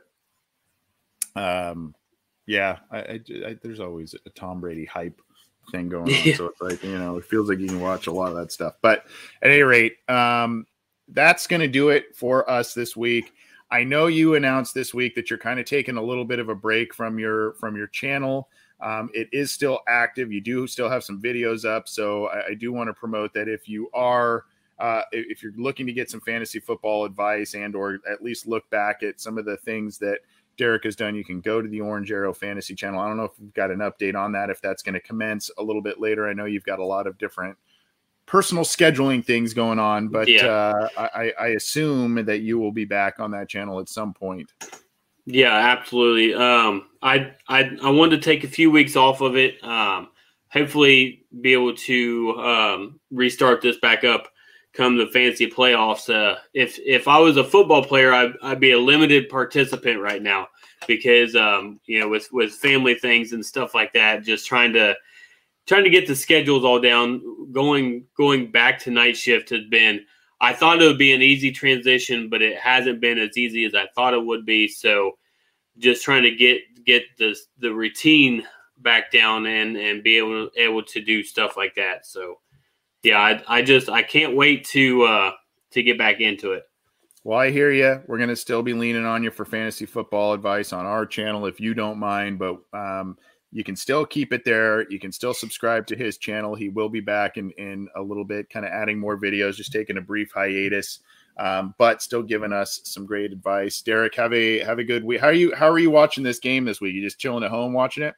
um, yeah, I, I, I, there's always a Tom Brady hype thing going on, Yeah. so it's like, you know, it feels like you can watch a lot of that stuff. But at any rate, um. That's going to do it for us this week. I know you announced this week that you're kind of taking a little bit of a break from your from your channel. Um, it is still active. You do still have some videos up. So I, I do want to promote that if you are, uh, if you're looking to get some fantasy football advice and or at least look back at some of the things that Derek has done, you can go to the Orange Arrow Fantasy channel. I don't know if we've got an update on that, if that's going to commence a little bit later. I know you've got a lot of different personal scheduling things going on, but Yeah. uh, I, I assume that you will be back on that channel at some point. Yeah, absolutely. Um, I I I wanted to take a few weeks off of it. Um, hopefully, be able to um, restart this back up come the fantasy playoffs. Uh, if if I was a football player, I'd, I'd be a limited participant right now because um, you know, with with family things and stuff like that, just trying to. Trying to get the schedules all down, going going back to night shift has been, I thought it would be an easy transition, but it hasn't been as easy as I thought it would be. So just trying to get get the, the routine back down and, and be able, able to do stuff like that. So, yeah, I, I just I can't wait to uh, to get back into it. Well, I hear you. We're going to still be leaning on you for fantasy football advice on our channel if you don't mind, but um, – you can still keep it there. You can still subscribe to his channel. He will be back in, in a little bit, kind of adding more videos, just taking a brief hiatus, um, but still giving us some great advice. Derek, have a have a good week. How are you? How are you watching this game this week? You just chilling at home watching it?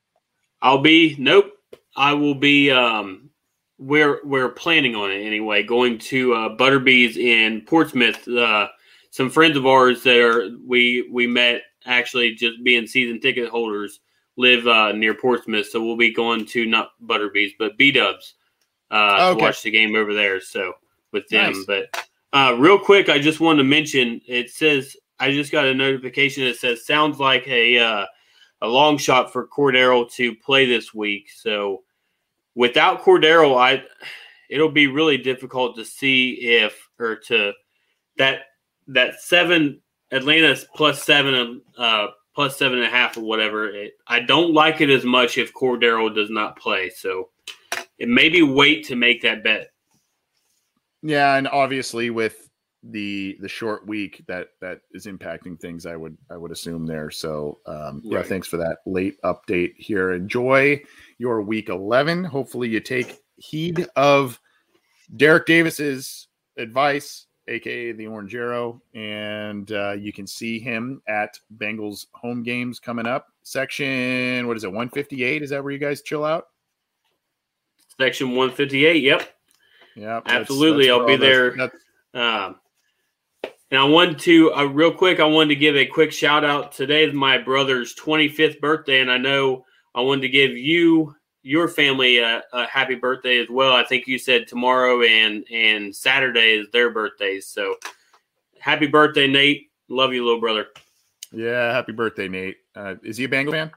I'll be nope. I will be. Um, we're we're planning on it anyway. Going to uh, Butterbees in Portsmouth. Uh, some friends of ours that are we we met actually just being season ticket holders. Live uh, near Portsmouth, so we'll be going to not Butterbees, but B-Dubs uh, Okay. to watch the game over there. So with them, Nice. but uh, real quick, I just wanted to mention. It says I just got a notification that says sounds like a uh, a long shot for Cordero to play this week. So without Cordero, I it'll be really difficult to see if or to that that seven Atlanta's plus seven. Uh, plus seven and a half or whatever. It, I don't like it as much if Cordero does not play. So it maybe wait to make that bet. Yeah, and obviously with the the short week that that is impacting things, I would I would assume there. So um, yeah, Right. thanks for that late update here. Enjoy your week eleven. Hopefully you take heed of Derek Davis's Advice, aka the Orange Arrow, and uh, you can see him at Bengals home games coming up. Section, what is it, one fifty-eight? Is that where you guys chill out? Section one fifty-eight, yep. Yeah, absolutely. I'll be there. That's, um, and I wanted to, uh, real quick, I wanted to give a quick shout out. Today is my brother's twenty-fifth birthday, and I know I wanted to give you, your family, a, a happy birthday as well. I think you said tomorrow and, and Saturday is their birthdays. So happy birthday, Nate. Love you, little brother. Yeah, happy birthday, Nate. Uh, is he a Bengal fan?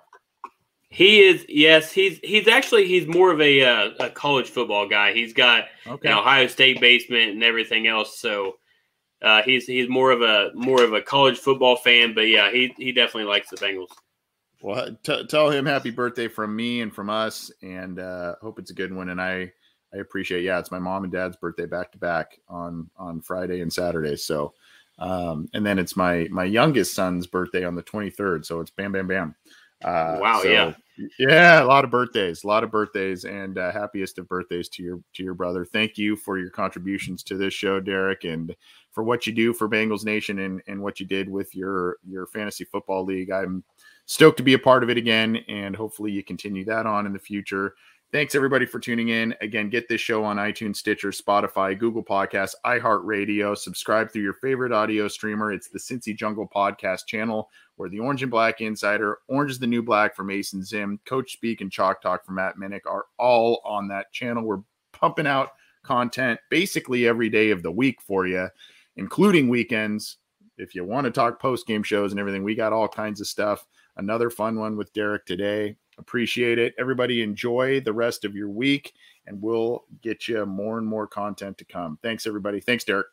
He is, yes. He's he's actually he's more of a uh, a college football guy. He's got okay. an Ohio State basement and everything else. So uh, he's he's more of a more of a college football fan. But yeah, he he definitely likes the Bengals. Well, t- tell him happy birthday from me and from us, and uh, hope it's a good one. And I I appreciate. Yeah, it's my mom and dad's birthday back to back on on Friday and Saturday. So. Um, and then it's my my youngest son's birthday on the twenty-third. So it's bam, bam, bam. Uh, wow, so, yeah, yeah, a lot of birthdays, a lot of birthdays, and uh, happiest of birthdays to your to your brother. Thank you for your contributions to this show, Derek, and for what you do for Bengals Nation and and what you did with your your fantasy football league. I'm stoked to be a part of it again, and hopefully you continue that on in the future. Thanks, everybody, for tuning in. Again, get this show on iTunes, Stitcher, Spotify, Google Podcasts, iHeartRadio. Subscribe through your favorite audio streamer. It's the Cincy Jungle Podcast channel, where the Orange and Black Insider, Orange is the New Black for Mason Zim, Coach Speak, and Chalk Talk for Matt Minnick are all on that channel. We're pumping out content basically every day of the week for you, including weekends. If you want to talk post-game shows and everything, we got all kinds of stuff. Another fun one with Derek today. Appreciate it. Everybody enjoy the rest of your week, and we'll get you more and more content to come. Thanks, everybody. Thanks, Derek.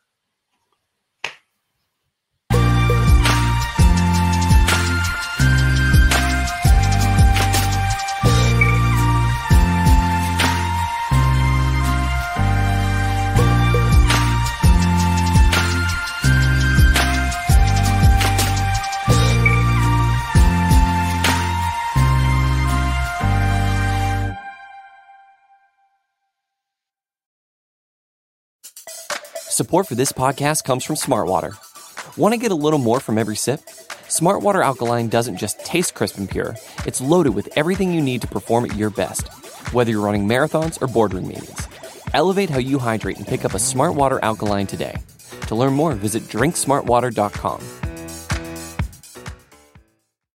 Support for this podcast comes from Smartwater. Want to get a little more from every sip? Smartwater Alkaline doesn't just taste crisp and pure. It's loaded with everything you need to perform at your best, whether you're running marathons or boardroom meetings. Elevate how you hydrate and pick up a Smartwater Alkaline today. To learn more, visit drink smart water dot com.